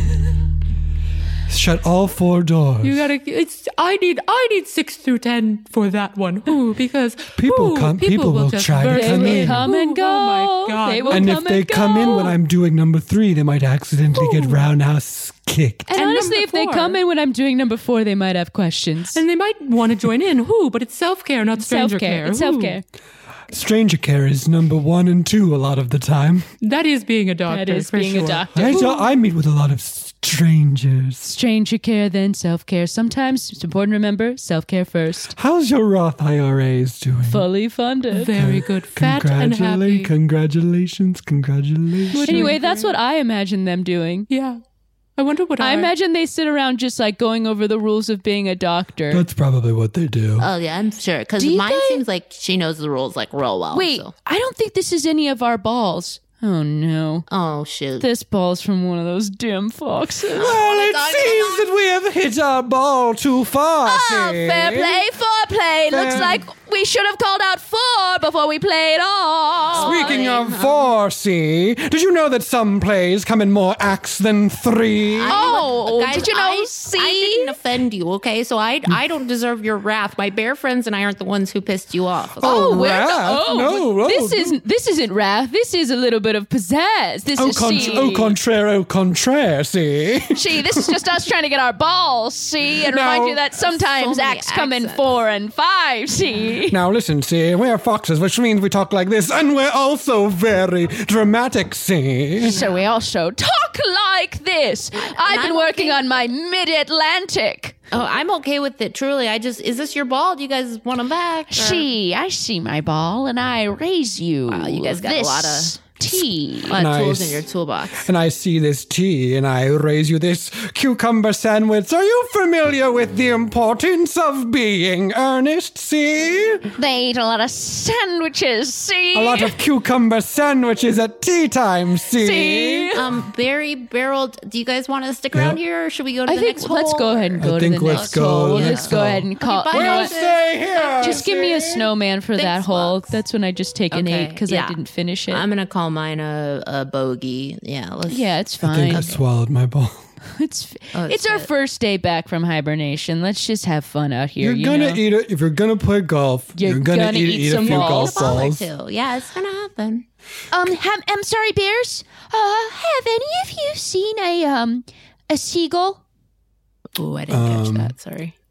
Shut all four doors. You gotta. It's. I need. I need six through ten for that one. Ooh, because people ooh, come. People, people will, will just try to They come will in. come and go. Oh my God. They will and come if they and come in go. when I'm doing number three, they might accidentally Ooh. get roundhouse kicked. And, And honestly, number if they four. come in when I'm doing number four, they might have questions. And they might want to join in. Ooh, but it's self care, not stranger Self-care. care. It's Ooh. self-care. Stranger care is number one and two a lot of the time. That is being a doctor. That is for being sure. a doctor. I, do- I meet with a lot of strangers. Stranger care, then self-care. Sometimes it's important to remember self-care first. How's your Roth I R As doing? Fully funded. Very good. Fat and Congratula- happy. Congratulations, congratulations. Anyway, that's what I imagine them doing. Yeah. I wonder what I our- imagine they sit around just like going over the rules of being a doctor. That's probably what they do. Oh yeah, I'm sure. Because Do you mine guys- seems like she knows the rules like real well. Wait, so. I don't think this is any of our balls. Oh no. Oh shoot. This ball's from one of those damn foxes. Well, it seems that we have hit our ball too far. Oh, see? fair play, foreplay. Fair- Looks like we should have called out four before we played all. Speaking of four, see, did you know that some plays come in more acts than three? Oh, Guys, did you know? I, see, I didn't offend you, okay? So I I don't deserve your wrath. My bear friends and I aren't the ones who pissed you off. Okay? Oh, we're wrath? not- oh, No, no. This isn't. This isn't wrath. This is a little bit of pizzazz. This Au, is con- see. au contraire, au contraire, see. See, this is just us trying to get our balls. See, and Now- remind you that sometimes So many acts come in accents. four and five. See. Now listen, see, we're foxes, which means we talk like this, and we're also very dramatic, see. So we also talk like this. I've been I'm working okay. on my mid-Atlantic. Oh, I'm okay with it. Truly, I just is this your ball? Do you guys want them back? or- See, I see my ball, and I raise you. Wow, you guys got a this lot of- tea. A lot of tools Nice. in your toolbox. And I see this tea, and I raise you this cucumber sandwich. Are you familiar with the importance of being earnest, see? They eat a lot of sandwiches. See, A lot of cucumber sandwiches at tea time, see? See? Um, Barry barreled. Do you guys want to stick around Yep. here, or should we go to I the think next let's hole? go ahead and I go to think the let's next go, hole. let's Let's go go. ahead and call. bye, you know We'll what? stay here. Just give me a see? snowman for that Thanks, hole. Fox. That's when I just take an Okay, eight because yeah. I didn't finish it. I'm gonna call mine a, a bogey. Yeah, let's. yeah, it's I think fine. I swallowed my ball. It's Oh, it's our shit. first day back from hibernation. Let's just have fun out here. You're you gonna know? eat it. If you're gonna play golf, You're you're, gonna, gonna eat, eat eat some a few balls. golf Ball or balls. two. Yeah, it's gonna happen. Um, ham, I'm sorry, bears. Uh, have any of you seen a um a seagull? Oh, I didn't catch Um, that. Sorry.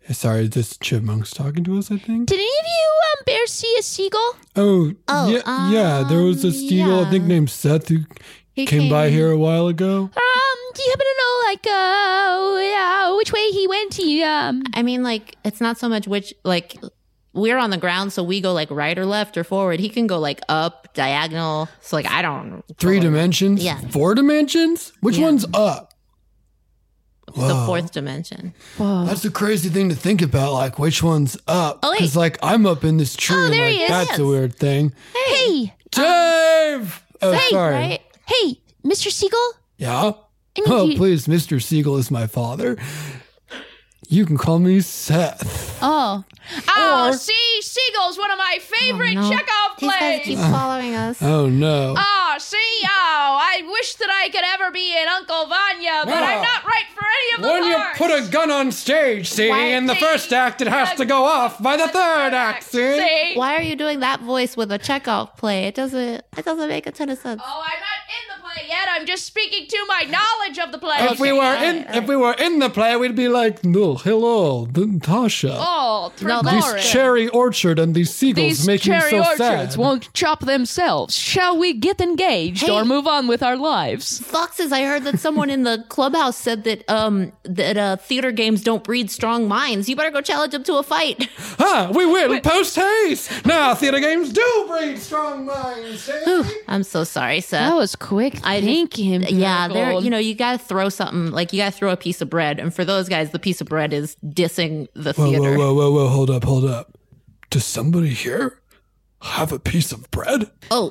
Sorry, this chipmunk's talking to us, I think. Did any of you um, bears see a seagull? Oh, Oh, yeah, yeah. There was a seagull, I think, yeah. named Seth, who He came, by came- here a while ago. Um, do you happen to know, like, uh, uh which way he went? He, um, I mean, like, it's not so much which, like, we're on the ground, so we go like right or left or forward. He can go like up, diagonal. So, like, I don't. Three dimensions? Yeah. Four dimensions? Which Yeah. one's up? The Whoa. fourth dimension. That's a crazy thing to think about, like, which one's up? Oh, wait. Because, like, I'm up in this tree. Oh, and, there like, he is. That's Yes. a weird thing. Hey, Dave! Oh, hey, sorry. Right? hey, Mister Seagull? Yeah? I need Oh, you- please, Mister Siegel is my father. You can call me Seth. Oh. Oh, Or- see, Seagull's one of my favorite Oh, no. Chekhov These guys plays. keep following us. Oh, no. Oh, see, oh, I wish that I could ever be an Uncle Vanya, but Yeah. I'm not right for any of the When you parts. put a gun on stage, see, Why- in the See, first act, it has yeah, to go off by the third act, see? See? Why are you doing that voice with a Chekhov play? It doesn't. It doesn't make a ton of sense. Oh, I'm not in the play yet. I'm just speaking to my knowledge of the play. If we were in, if we were in the play, we'd be like, no, hello, Natasha. Oh, No, This that's- cherry orchard and these seagulls These make me cherry so orchards sad. won't chop themselves. Shall we get engaged Hey. or move on with our lives? Foxes, I heard that someone in the clubhouse said that um that uh theater games don't breed strong minds. You better go challenge them to a fight. Ah, we will post haste. Now, theater games do breed strong minds. see? I'm so sorry, Seth. That was quick I just- thinking. Yeah, there. Marigold. You know, you gotta throw something. Like you gotta throw a piece of bread, and for those guys, the piece of bread is dissing the Whoa, theater. whoa, whoa, whoa, whoa, hold up, hold up. Does somebody here have a piece of bread? Oh,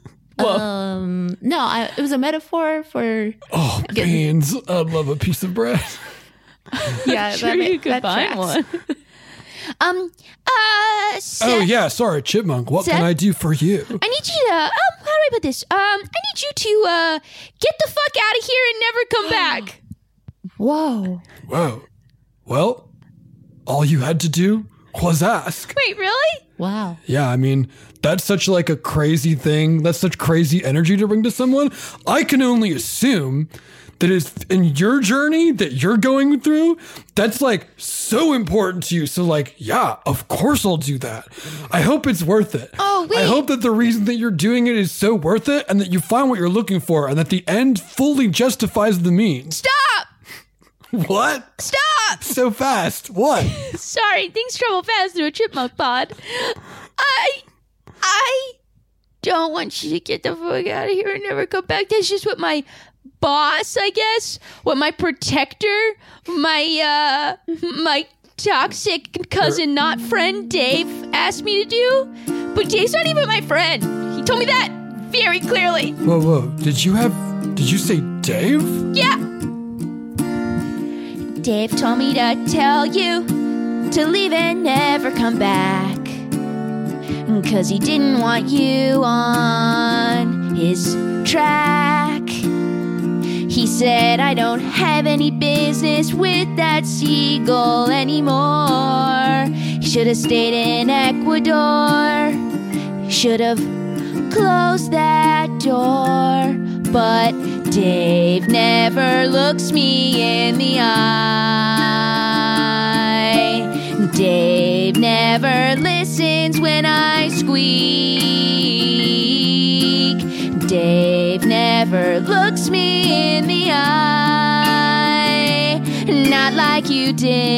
um, no, I, it was a metaphor for. Oh, beans. I'd love a piece of bread. Yeah, Sure that ma- you could that find tracks. one. Um, uh, Seth, Oh, yeah, sorry, Chipmunk. What Seth? can I do for you? I need you to, um, how do I put this? Um, I need you to, uh, get the fuck out of here and never come back. Whoa. Whoa. Well, all you had to do was ask. Wait, really? Wow. Yeah, I mean, that's such like a crazy thing. That's such crazy energy to bring to someone. I can only assume that is in your journey that you're going through, that's like so important to you. So like, yeah, of course I'll do that. I hope it's worth it. Oh, wait. I hope that the reason that you're doing it is so worth it and that you find what you're looking for and that the end fully justifies the means. Stop! What? Stop! So fast. What? Sorry, things travel fast through a chipmunk pod. I, I don't want you to get the fuck out of here and never come back. That's just what my boss, I guess, what my protector, my, uh, my toxic cousin, not friend, Dave, asked me to do. But Dave's not even my friend. He told me that very clearly. Whoa, whoa. Did you have, did you say Dave? Yeah. Dave told me to tell you to leave and never come back. Cause he didn't want you on his track. He said, I don't have any business with that seagull anymore. He should have stayed in Ecuador. Should have closed that door. But Dave never looks me in the eye. Dave never listens when I squeak. Dave never looks me in the eye. Not like you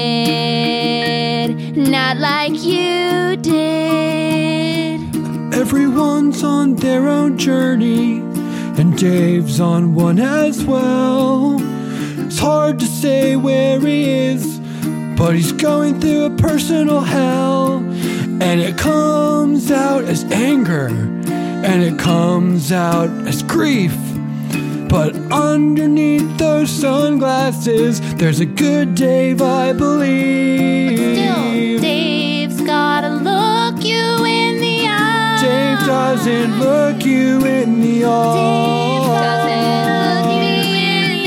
did. Not like you did. Everyone's on their own journey, and Dave's on one as well. It's hard to say where he is, but he's going through a personal hell. And it comes out as anger, and it comes out as grief. But underneath those sunglasses, there's a good Dave, I believe. Still, Dave's gotta look you in the eye. Dave doesn't look you in the eye. Dave doesn't look me in the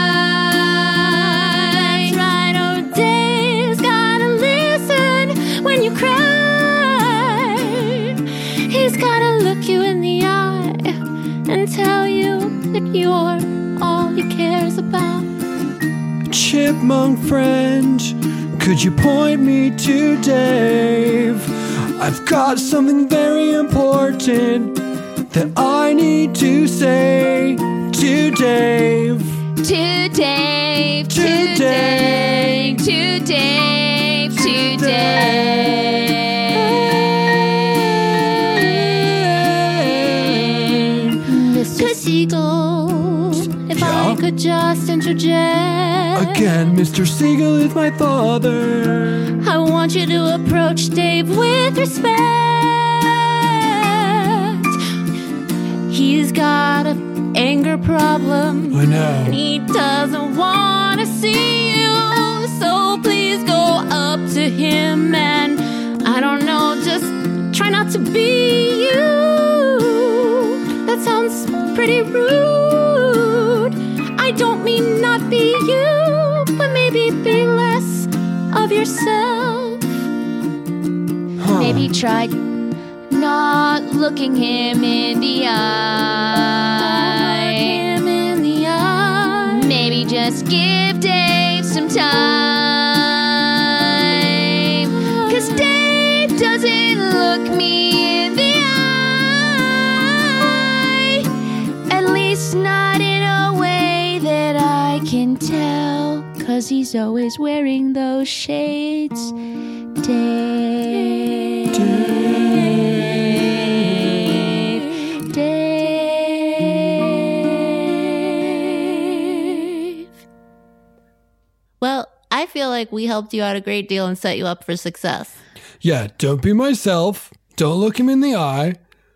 eye. That's right, oh, Dave's gotta listen when you cry. He's gotta look you in the eye and tell you that you're all he cares about. Chipmunk friend, Could you point me to Dave? I've got something very important that I need to say to Dave. To Dave, To to Dave, to Dave, to Dave. Mister Siegel, if Yeah? I could just interject. Again, Mister Siegel is my father. I want you to approach Dave with respect. He's got an anger problem. I know. And he doesn't want to see you. So please go up to him and, I don't know, just try not to be you. That sounds pretty rude. I don't mean not be you, but maybe be less of yourself. Maybe try not looking him in the eye. Him in the eye. Maybe just give Dave some time. Cause Dave doesn't look me in the eye. At least not in a way that I can tell. Cause he's always wearing those shades. Dave. Dave. Dave. Well, I feel like we helped you out a great deal and set you up for success. Yeah, don't be myself. Don't look him in the eye.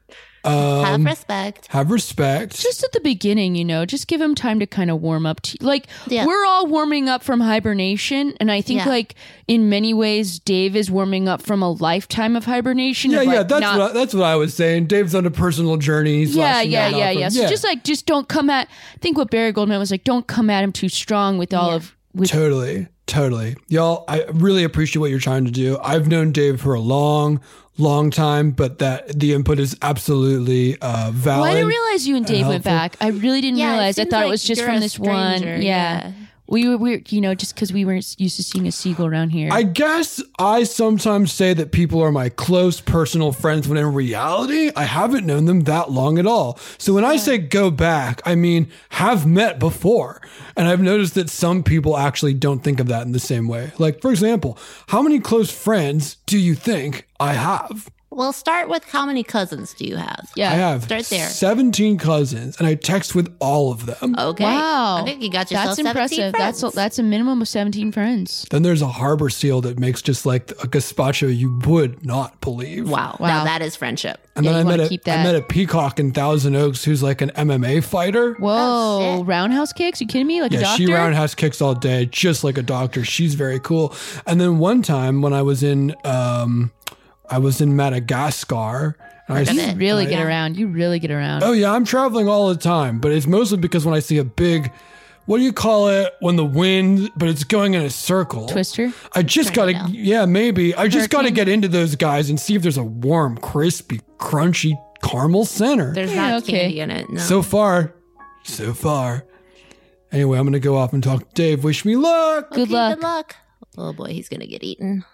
Um, Have respect. Have respect. Just at the beginning, you know, just give him time to kind of warm up. To, like, Yeah. we're all warming up from hibernation. And I think, Yeah. like, in many ways, Dave is warming up from a lifetime of hibernation. Yeah, of, yeah, like, that's not- what I, that's what I was saying. Dave's on a personal journey. He's yeah, lashing yeah, out yeah, off yeah. of- So just like, just don't come at. I think what Barry Goldman was like, don't come at him too strong with all Yeah. of. With, Totally, totally. Y'all, I really appreciate what you're trying to do. I've known Dave for a long, long time, but that the input is absolutely uh, valid. Well, I didn't realize you and Dave went helpful. back. I really didn't Yeah, it realize. I seems thought like it was just you're from a this one. stranger, Yeah. yeah. We were, we you know, just because we weren't used to seeing a seagull around here. I guess I sometimes say that people are my close personal friends when in reality, I haven't known them that long at all. So when I say go back, I mean have met before. And I've noticed that some people actually don't think of that in the same way. Like, for example, how many close friends do you think I have? Well, start with how many cousins do you have? yeah. I have Start there. seventeen cousins, and I text with all of them. Okay. Wow. I think you got yourself That's impressive. That's a, that's a minimum of seventeen friends. Then there's a harbor seal that makes just like a gazpacho you would not believe. Wow. Wow. Now that is friendship. And Yeah, then you I met wanna a keep I that. met a peacock in Thousand Oaks who's like an M M A fighter. Whoa, Oh, shit. roundhouse kicks? You kidding me? Like a Yeah, doctor? she roundhouse kicks all day, just like a doctor. She's very cool. And then one time when I was in, um, I was in Madagascar. And I, You really I- get around. You really get around. Oh yeah, I'm traveling all the time, but it's mostly because when I see a big, what do you call it when the wind, but it's going in a circle. Twister? I just gotta, Tornado. yeah, maybe. I just gotta Hurricane? get into those guys and see if there's a warm, crispy, crunchy caramel center. There's Yeah, not okay. candy in it. No. So far, so far. Anyway, I'm gonna go off and talk to Dave. Wish me luck. Good Okay, luck. Good luck. Oh boy, he's gonna get eaten.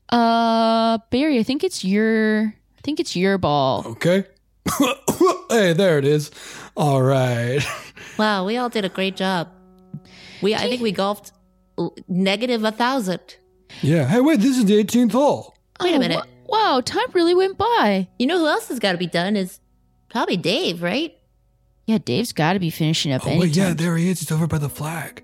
Uh, Barry, I think it's your, I think it's your ball. Okay. Hey, there it is. All right. Wow, we all did a great job. We, I think we golfed l- negative a thousand. Yeah. Hey, wait. This is the eighteenth hole. Wait a Oh, minute. wa- Wow, time really went by. You know who else has got to be done is probably Dave, right? Yeah, Dave's got to be finishing up Oh anytime. wait, yeah, there he is. He's over by the flag.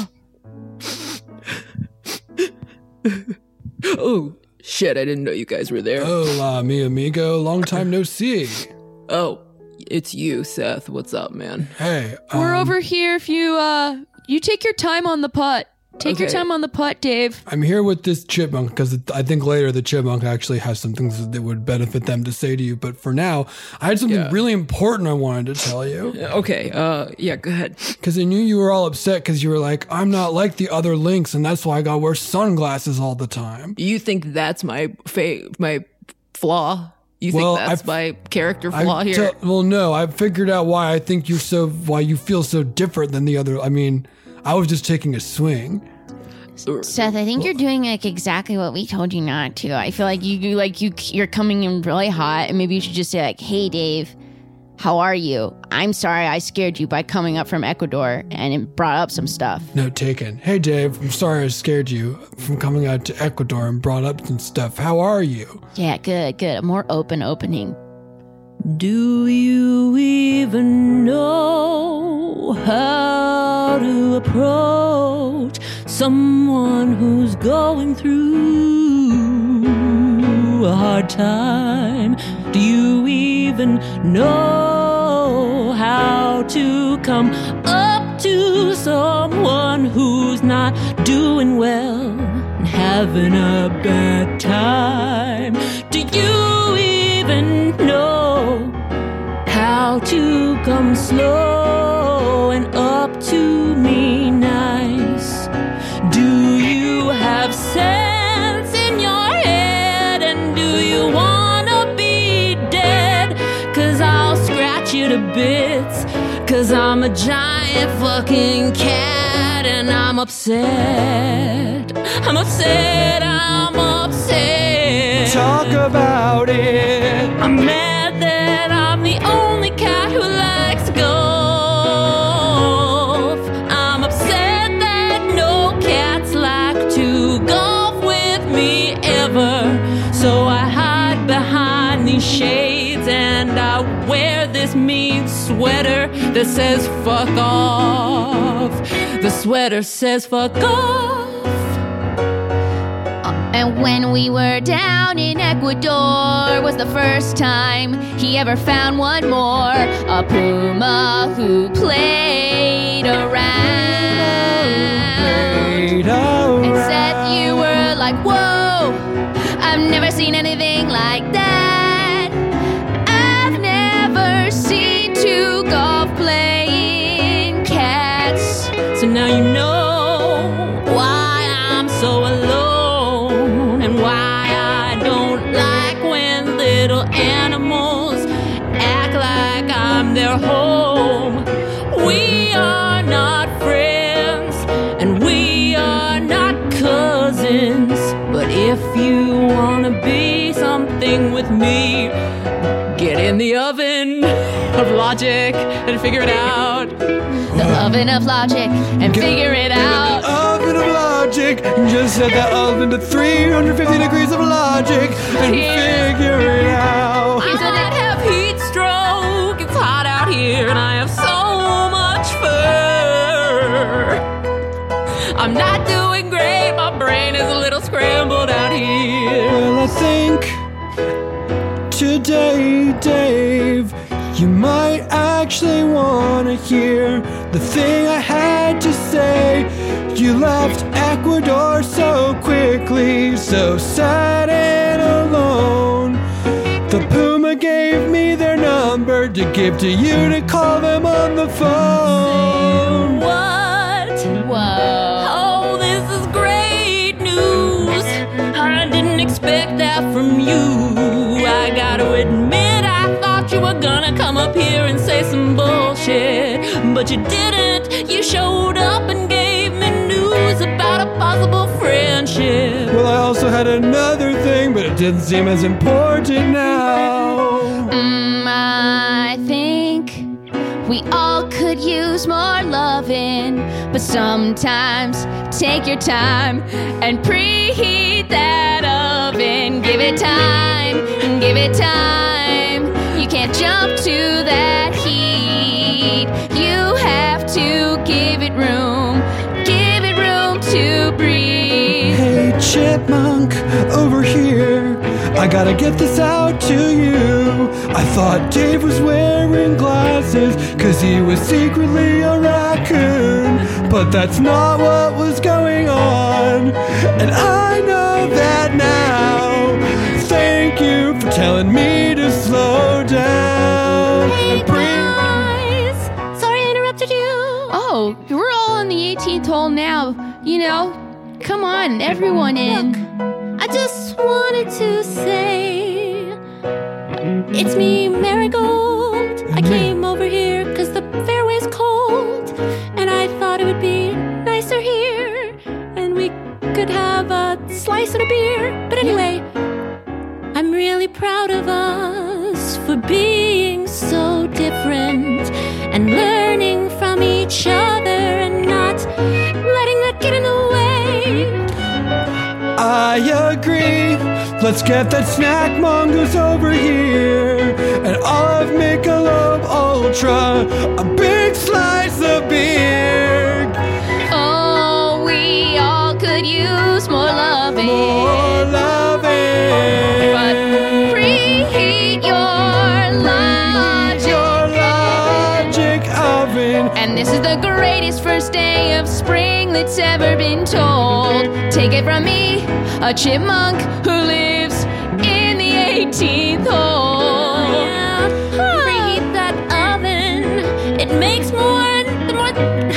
Oh, shit, I didn't know you guys were there. Hola, mi amigo. Long time no see. Oh, it's you, Seth. What's up, man? Hey, We're um, over here if you, uh, you take your time on the putt. Take your Okay. time on the putt, Dave. I'm here with this chipmunk because I think later the chipmunk actually has some things that would benefit them to say to you. But for now, I had something Yeah. really important I wanted to tell you. Okay, uh, yeah, go ahead. Because I knew you were all upset because you were like, I'm not like the other Lynx, and that's why I gotta wear sunglasses all the time. You think that's my fa- my flaw? You Well, think that's I've- my character I flaw here? te- well, no, I figured out why I think you're so, why you feel so different than the other. I mean, I was just taking a swing. Seth, I think you're doing like exactly what we told you not to. I feel like you, you like you you're coming in really hot, and maybe you should just say like, "Hey, Dave, how are you? I'm sorry I scared you by coming up from Ecuador and it brought up some stuff." Note taken. Hey, Dave, I'm sorry I scared you from coming out to Ecuador and brought up some stuff. How are you? Yeah, good, good. A more open opening. Do you even know how to approach someone who's going through a hard time? Do you even know how to come up to someone who's not doing well and having a bad time? Do you even know how to come slow and up to me nice? Do you have sense in your head, and do you wanna be dead? Cause I'll scratch you to bits, cause I'm a giant fucking cat and I'm upset. I'm upset, I'm upset. Talk about it. I'm mad that I'm the only cat who likes golf. I'm upset that no cats like to golf with me ever. So I hide behind these shades and I wear this mean sweater that says fuck off. The sweater says fuck off. And when we were down in Ecuador was the first time he ever found one more, a puma who played around. Played around. And Seth, you were like, whoa, I've never seen anything like that. I've never seen two golf playing cats. So now you know why I'm so alone. And why I don't like when little animals act like I'm their home. We are not friends, and we are not cousins. But if you wanna be something with me, get in the oven of logic and figure it out. The oven of logic and Get figure it out. Oven of logic. Just set that oven to three hundred fifty degrees of logic and Here. figure it out. I have heat stroke. It's hot out here, and I have so much fur. I'm not doing great. My brain is a little scrambled out here. Well, I think today, Dave, you might actually want to hear the thing I had to say. You left Ecuador so quickly, so sad and alone. The puma gave me their number to give to you to call them on the phone. What? Whoa. Oh, this is great news. I didn't expect that from you. I gotta admit, I thought you were gonna come up here and say some bullshit. But you didn't. You showed up and gave me news about a possible friendship. Well, I also had another thing, but it didn't seem as important now. Mm, I think we all could use more loving, but sometimes take your time and preheat that oven. Give it time, give it time. You can't jump to that heat. You have to give it room, give it room to breathe. Hey, chipmunk, over here. I gotta get this out to you. I thought Dave was wearing glasses, cause he was secretly a raccoon. But that's not what was going on, and I know that now. Thank you for telling me to slow down. Hey, and breathe. guys! Sorry I interrupted you. Oh, we're all on the eighteenth hole now. You know, come on, everyone in. I just wanted to say, it's me, Marigold. I came over here because the fairway's cold, and I thought it would be nicer here, and we a beer. But anyway, I'm really proud of us for being so different and learning from each other and not letting that get in the way. I agree. Let's get that snack mongoose over here. And all of Michelob Ultra, a big slice of beer. Oh, we all could use more loving. More loving. But preheat your logic, your logic oven. And this is the greatest first day of spring that's ever been told. Take it from me, a chipmunk who lives in the eighteenth hole. Yeah. Huh. Preheat that oven. It makes more, the more,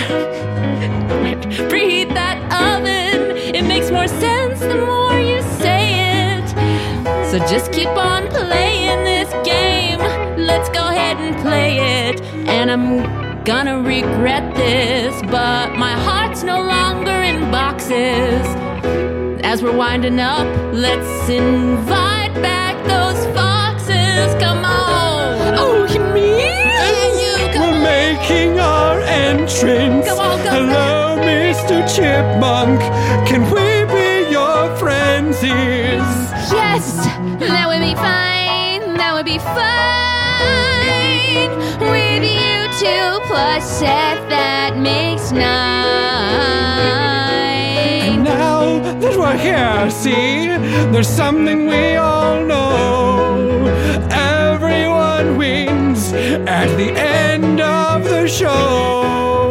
preheat that oven. It makes more sense the more you say it. So just keep on playing this game. Let's go ahead and play it. And I'm gonna regret this, but my heart's no longer in boxes. As we're winding up, let's invite back those foxes. Come on. Oh, you mean? And you come We're on. making our entrance. Come on, come Hello, Mister Chipmunk. Can we be your friends here? Yes, that would be fine. That would be fine. With you two plus Seth, that makes nine. And now that we're here, see, there's something we all know. Everyone wins at the end of the show.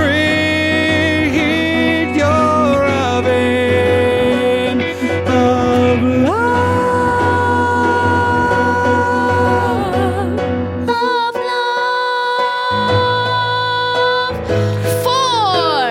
Preheat your oven of love. Of love. Four.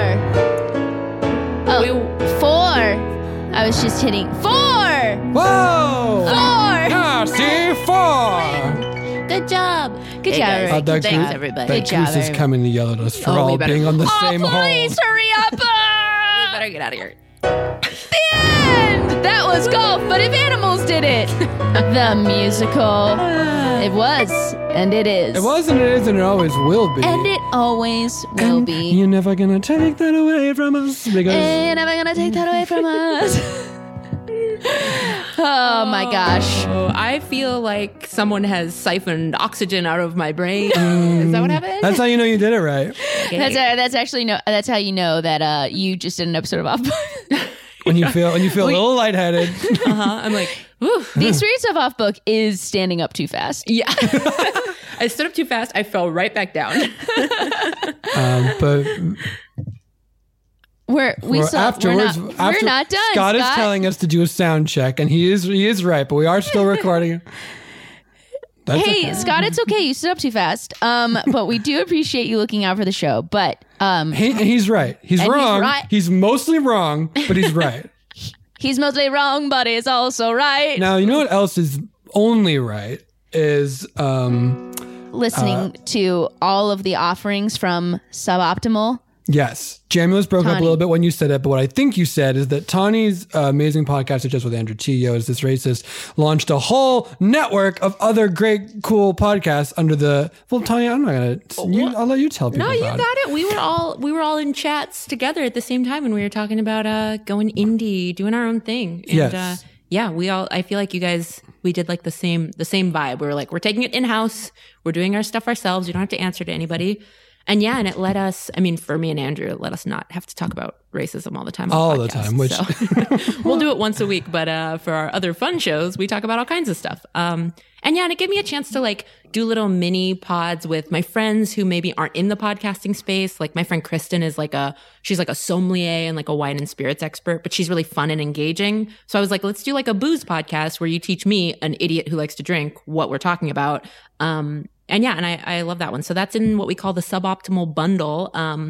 Oh, four. I was just hitting four. Whoa! Four. Ah, see, four. Good job. Good Hey, job, guys. Rick. Uh, that Thanks, goose- everybody. That Good job, goose is everybody. coming to yell at us for Oh, we all better- being on the Oh, same hole. please hurry up. We better get out of here. And that was golf, but if animals did it. The musical. It was, and it is. It was and it is and it always will be. And it always will And be. You're never gonna take that away from us because You're never gonna take that away from us. Oh my gosh. Oh, I feel like someone has siphoned oxygen out of my brain. Is that what happened? that's how you know you did it right. Okay. That's uh, that's actually no. That's how you know that uh, you just did an episode of Off. When you feel when you feel a little lightheaded. uh-huh. I'm like, ooh. The experience of Off Book is standing up too fast. Yeah. I stood up too fast. I fell right back down. um, but We're we Well, still, afterwards, we're not, after, we're not done. Scott, Scott is telling us to do a sound check, and he is he is right, but we are still recording. That's hey, okay. Scott, it's okay. You stood up too fast. Um, but we do appreciate you looking out for the show. But um, He, he's right. He's And he's wrong. right. He's mostly wrong, but he's right. he's mostly wrong, but he's also right. Now, you know what else is only right is um Listening uh, to all of the offerings from Suboptimal. yes. Jamulus broke up a Tawny. little bit when you said it, but what I think you said is that Tawny's uh, amazing podcast, it's just with Andrew Tio, is this racist, launched a whole network of other great, cool podcasts under the. Well, Tawny, I'm not gonna. You, I'll let you tell people. No, you about got it. We were all we were all in chats together at the same time when we were talking about uh going indie, doing our own thing. And Yes. uh yeah, we all I feel like you guys we did like the same the same vibe. We were like, we're taking it in-house, we're doing our stuff ourselves, you don't have to answer to anybody. And yeah, and it let us, I mean, for me and Andrew, it let us not have to talk about racism all the time. on All the the podcast. time, which- So, we'll do it once a week. But uh, for our other fun shows, we talk about all kinds of stuff. Um, and yeah, and it gave me a chance to like do little mini pods with my friends who maybe aren't in the podcasting space. Like my friend Kristen is like a, she's like a sommelier and like a wine and spirits expert, but she's really fun and engaging. So I was like, let's do like a booze podcast where you teach me, an idiot who likes to drink, what we're talking about. Um, And yeah, and I, I love that one. So that's in what we call the Suboptimal Bundle. Um,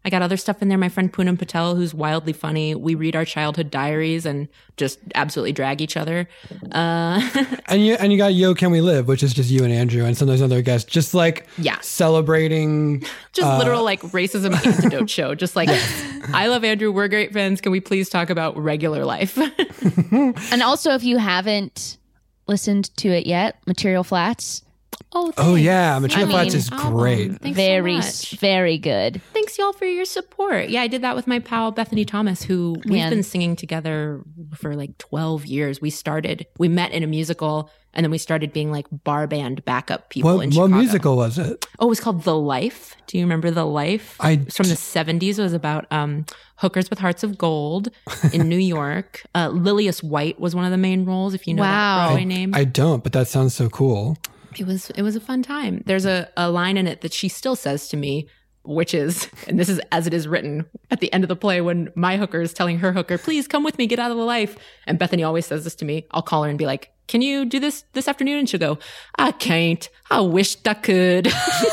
I got other stuff in there. My friend Poonam Patel, who's wildly funny. We read our childhood diaries and just absolutely drag each other. Uh, and you and you got Yo Can We Live, which is just you and Andrew and sometimes other guests, just like yeah. celebrating. Just uh, literal like racism antidote show. Just like, I love Andrew. We're great friends. Can we please talk about regular life? And also, if you haven't listened to it yet, Material Flats. Oh, oh yeah, Material I Flats mean, is great. Thanks very, so much. very good. Thanks y'all for your support. Yeah, I did that with my pal Bethany Thomas, who we've Man. been singing together for like twelve years. We started, we met in a musical, and then we started being like bar band backup people What, in what Chicago. musical was it? Oh, it was called The Life. Do you remember The Life? I It's from the seventies. It was about um, hookers with hearts of gold in New York. Uh, Lilius White was one of the main roles, if you know Wow. that Broadway I, name. I don't, but that sounds so cool. It was it was a fun time. There's a, a line in it that she still says to me, which is, and this is as it is written at the end of the play when my hooker is telling her hooker, please come with me, get out of the life. And Bethany always says this to me. I'll call her and be like, can you do this this afternoon? And she'll go, I can't. I wished I could.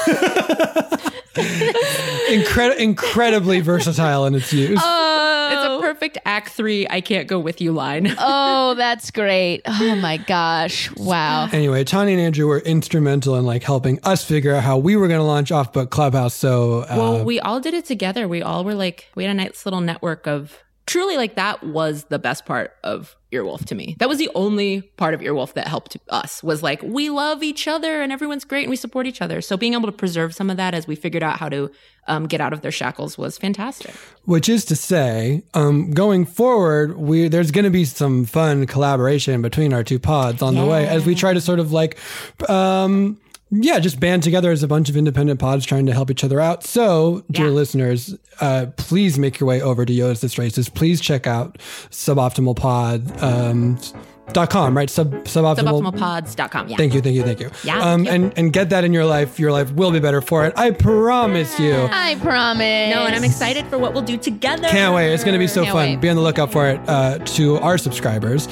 Incred- incredibly versatile in its use. Oh, It's a perfect act three, I can't go with you line. oh, that's great. Oh my gosh. Wow. Anyway, Tanya and Andrew were instrumental in like helping us figure out how we were going to launch Off Book Clubhouse. So, uh, Well, we all did it together. We all were like, we had a nice little network of truly like that was the best part of Earwolf to me. That was the only part of Earwolf that helped us was like, we love each other and everyone's great and we support each other. So being able to preserve some of that as we figured out how to um, get out of their shackles was fantastic. which is to say, um, going forward, we there's going to be some fun collaboration between our two pods on the way as we try to sort of like, um, yeah, just band together as a bunch of independent pods trying to help each other out. So, dear Yeah. listeners, uh, please make your way over to Yoda's This Races. Please check out Suboptimal Pod. Um, Dot com, right? Sub suboptimal. suboptimal pods dot com. Yeah. Thank you, thank you, thank you. Yeah, Um, yep. and and get that in your life. Your life will be better for it. I promise you. I promise. No, and I'm excited for what we'll do together. Can't wait. It's going to be so Can't fun. wait. Be on the lookout for it uh, to our subscribers.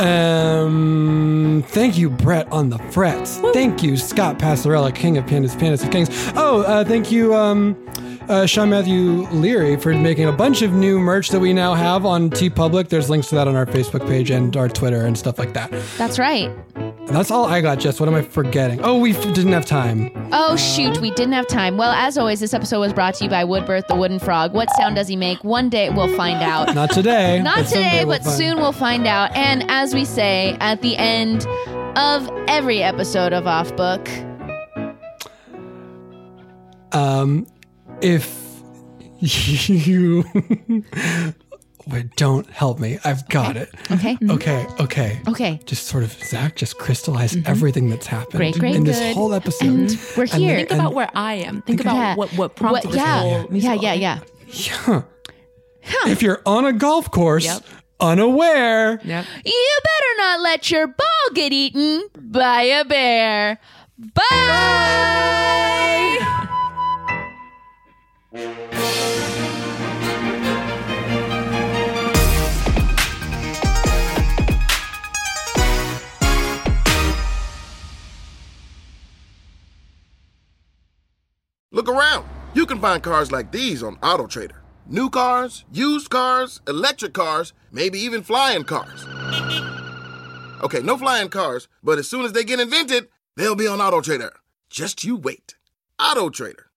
Um, thank you, Brett on the frets. Thank you, Scott Passarella, King of Pandas, Pandas of Kings. Oh, uh, thank you, um, uh, Sean Matthew Leary, for making a bunch of new merch that we now have on TeePublic. There's links to that on our Facebook page and our Twitter and stuff like that. That's right. And that's all I got, Jess. What am I forgetting? Oh, we f- didn't have time. Oh, shoot. We didn't have time. Well, as always, this episode was brought to you by Woodbirth the Wooden Frog. What sound does he make? One day we'll find out. Not today. Not but someday today, we'll but find- soon we'll find out. And as we say at the end of every episode of Off Book, Um, if you wait, don't help me. I've got it. Okay. Okay. Okay. Okay. Just sort of, Zach, just crystallise everything that's happened Great, great, in this good. whole episode. And we're And here. then- Think about where I am. Think about Yeah. what, what prompted What- this yeah. whole yeah, musical. yeah, yeah. Yeah. If you're on a golf course, Yep. unaware, Yep. You better not let your ball get eaten by a bear. Bye. Look around. You can find cars like these on AutoTrader. New cars, used cars, electric cars, maybe even flying cars. Okay, no flying cars, but as soon as they get invented, they'll be on AutoTrader. Just you wait. AutoTrader.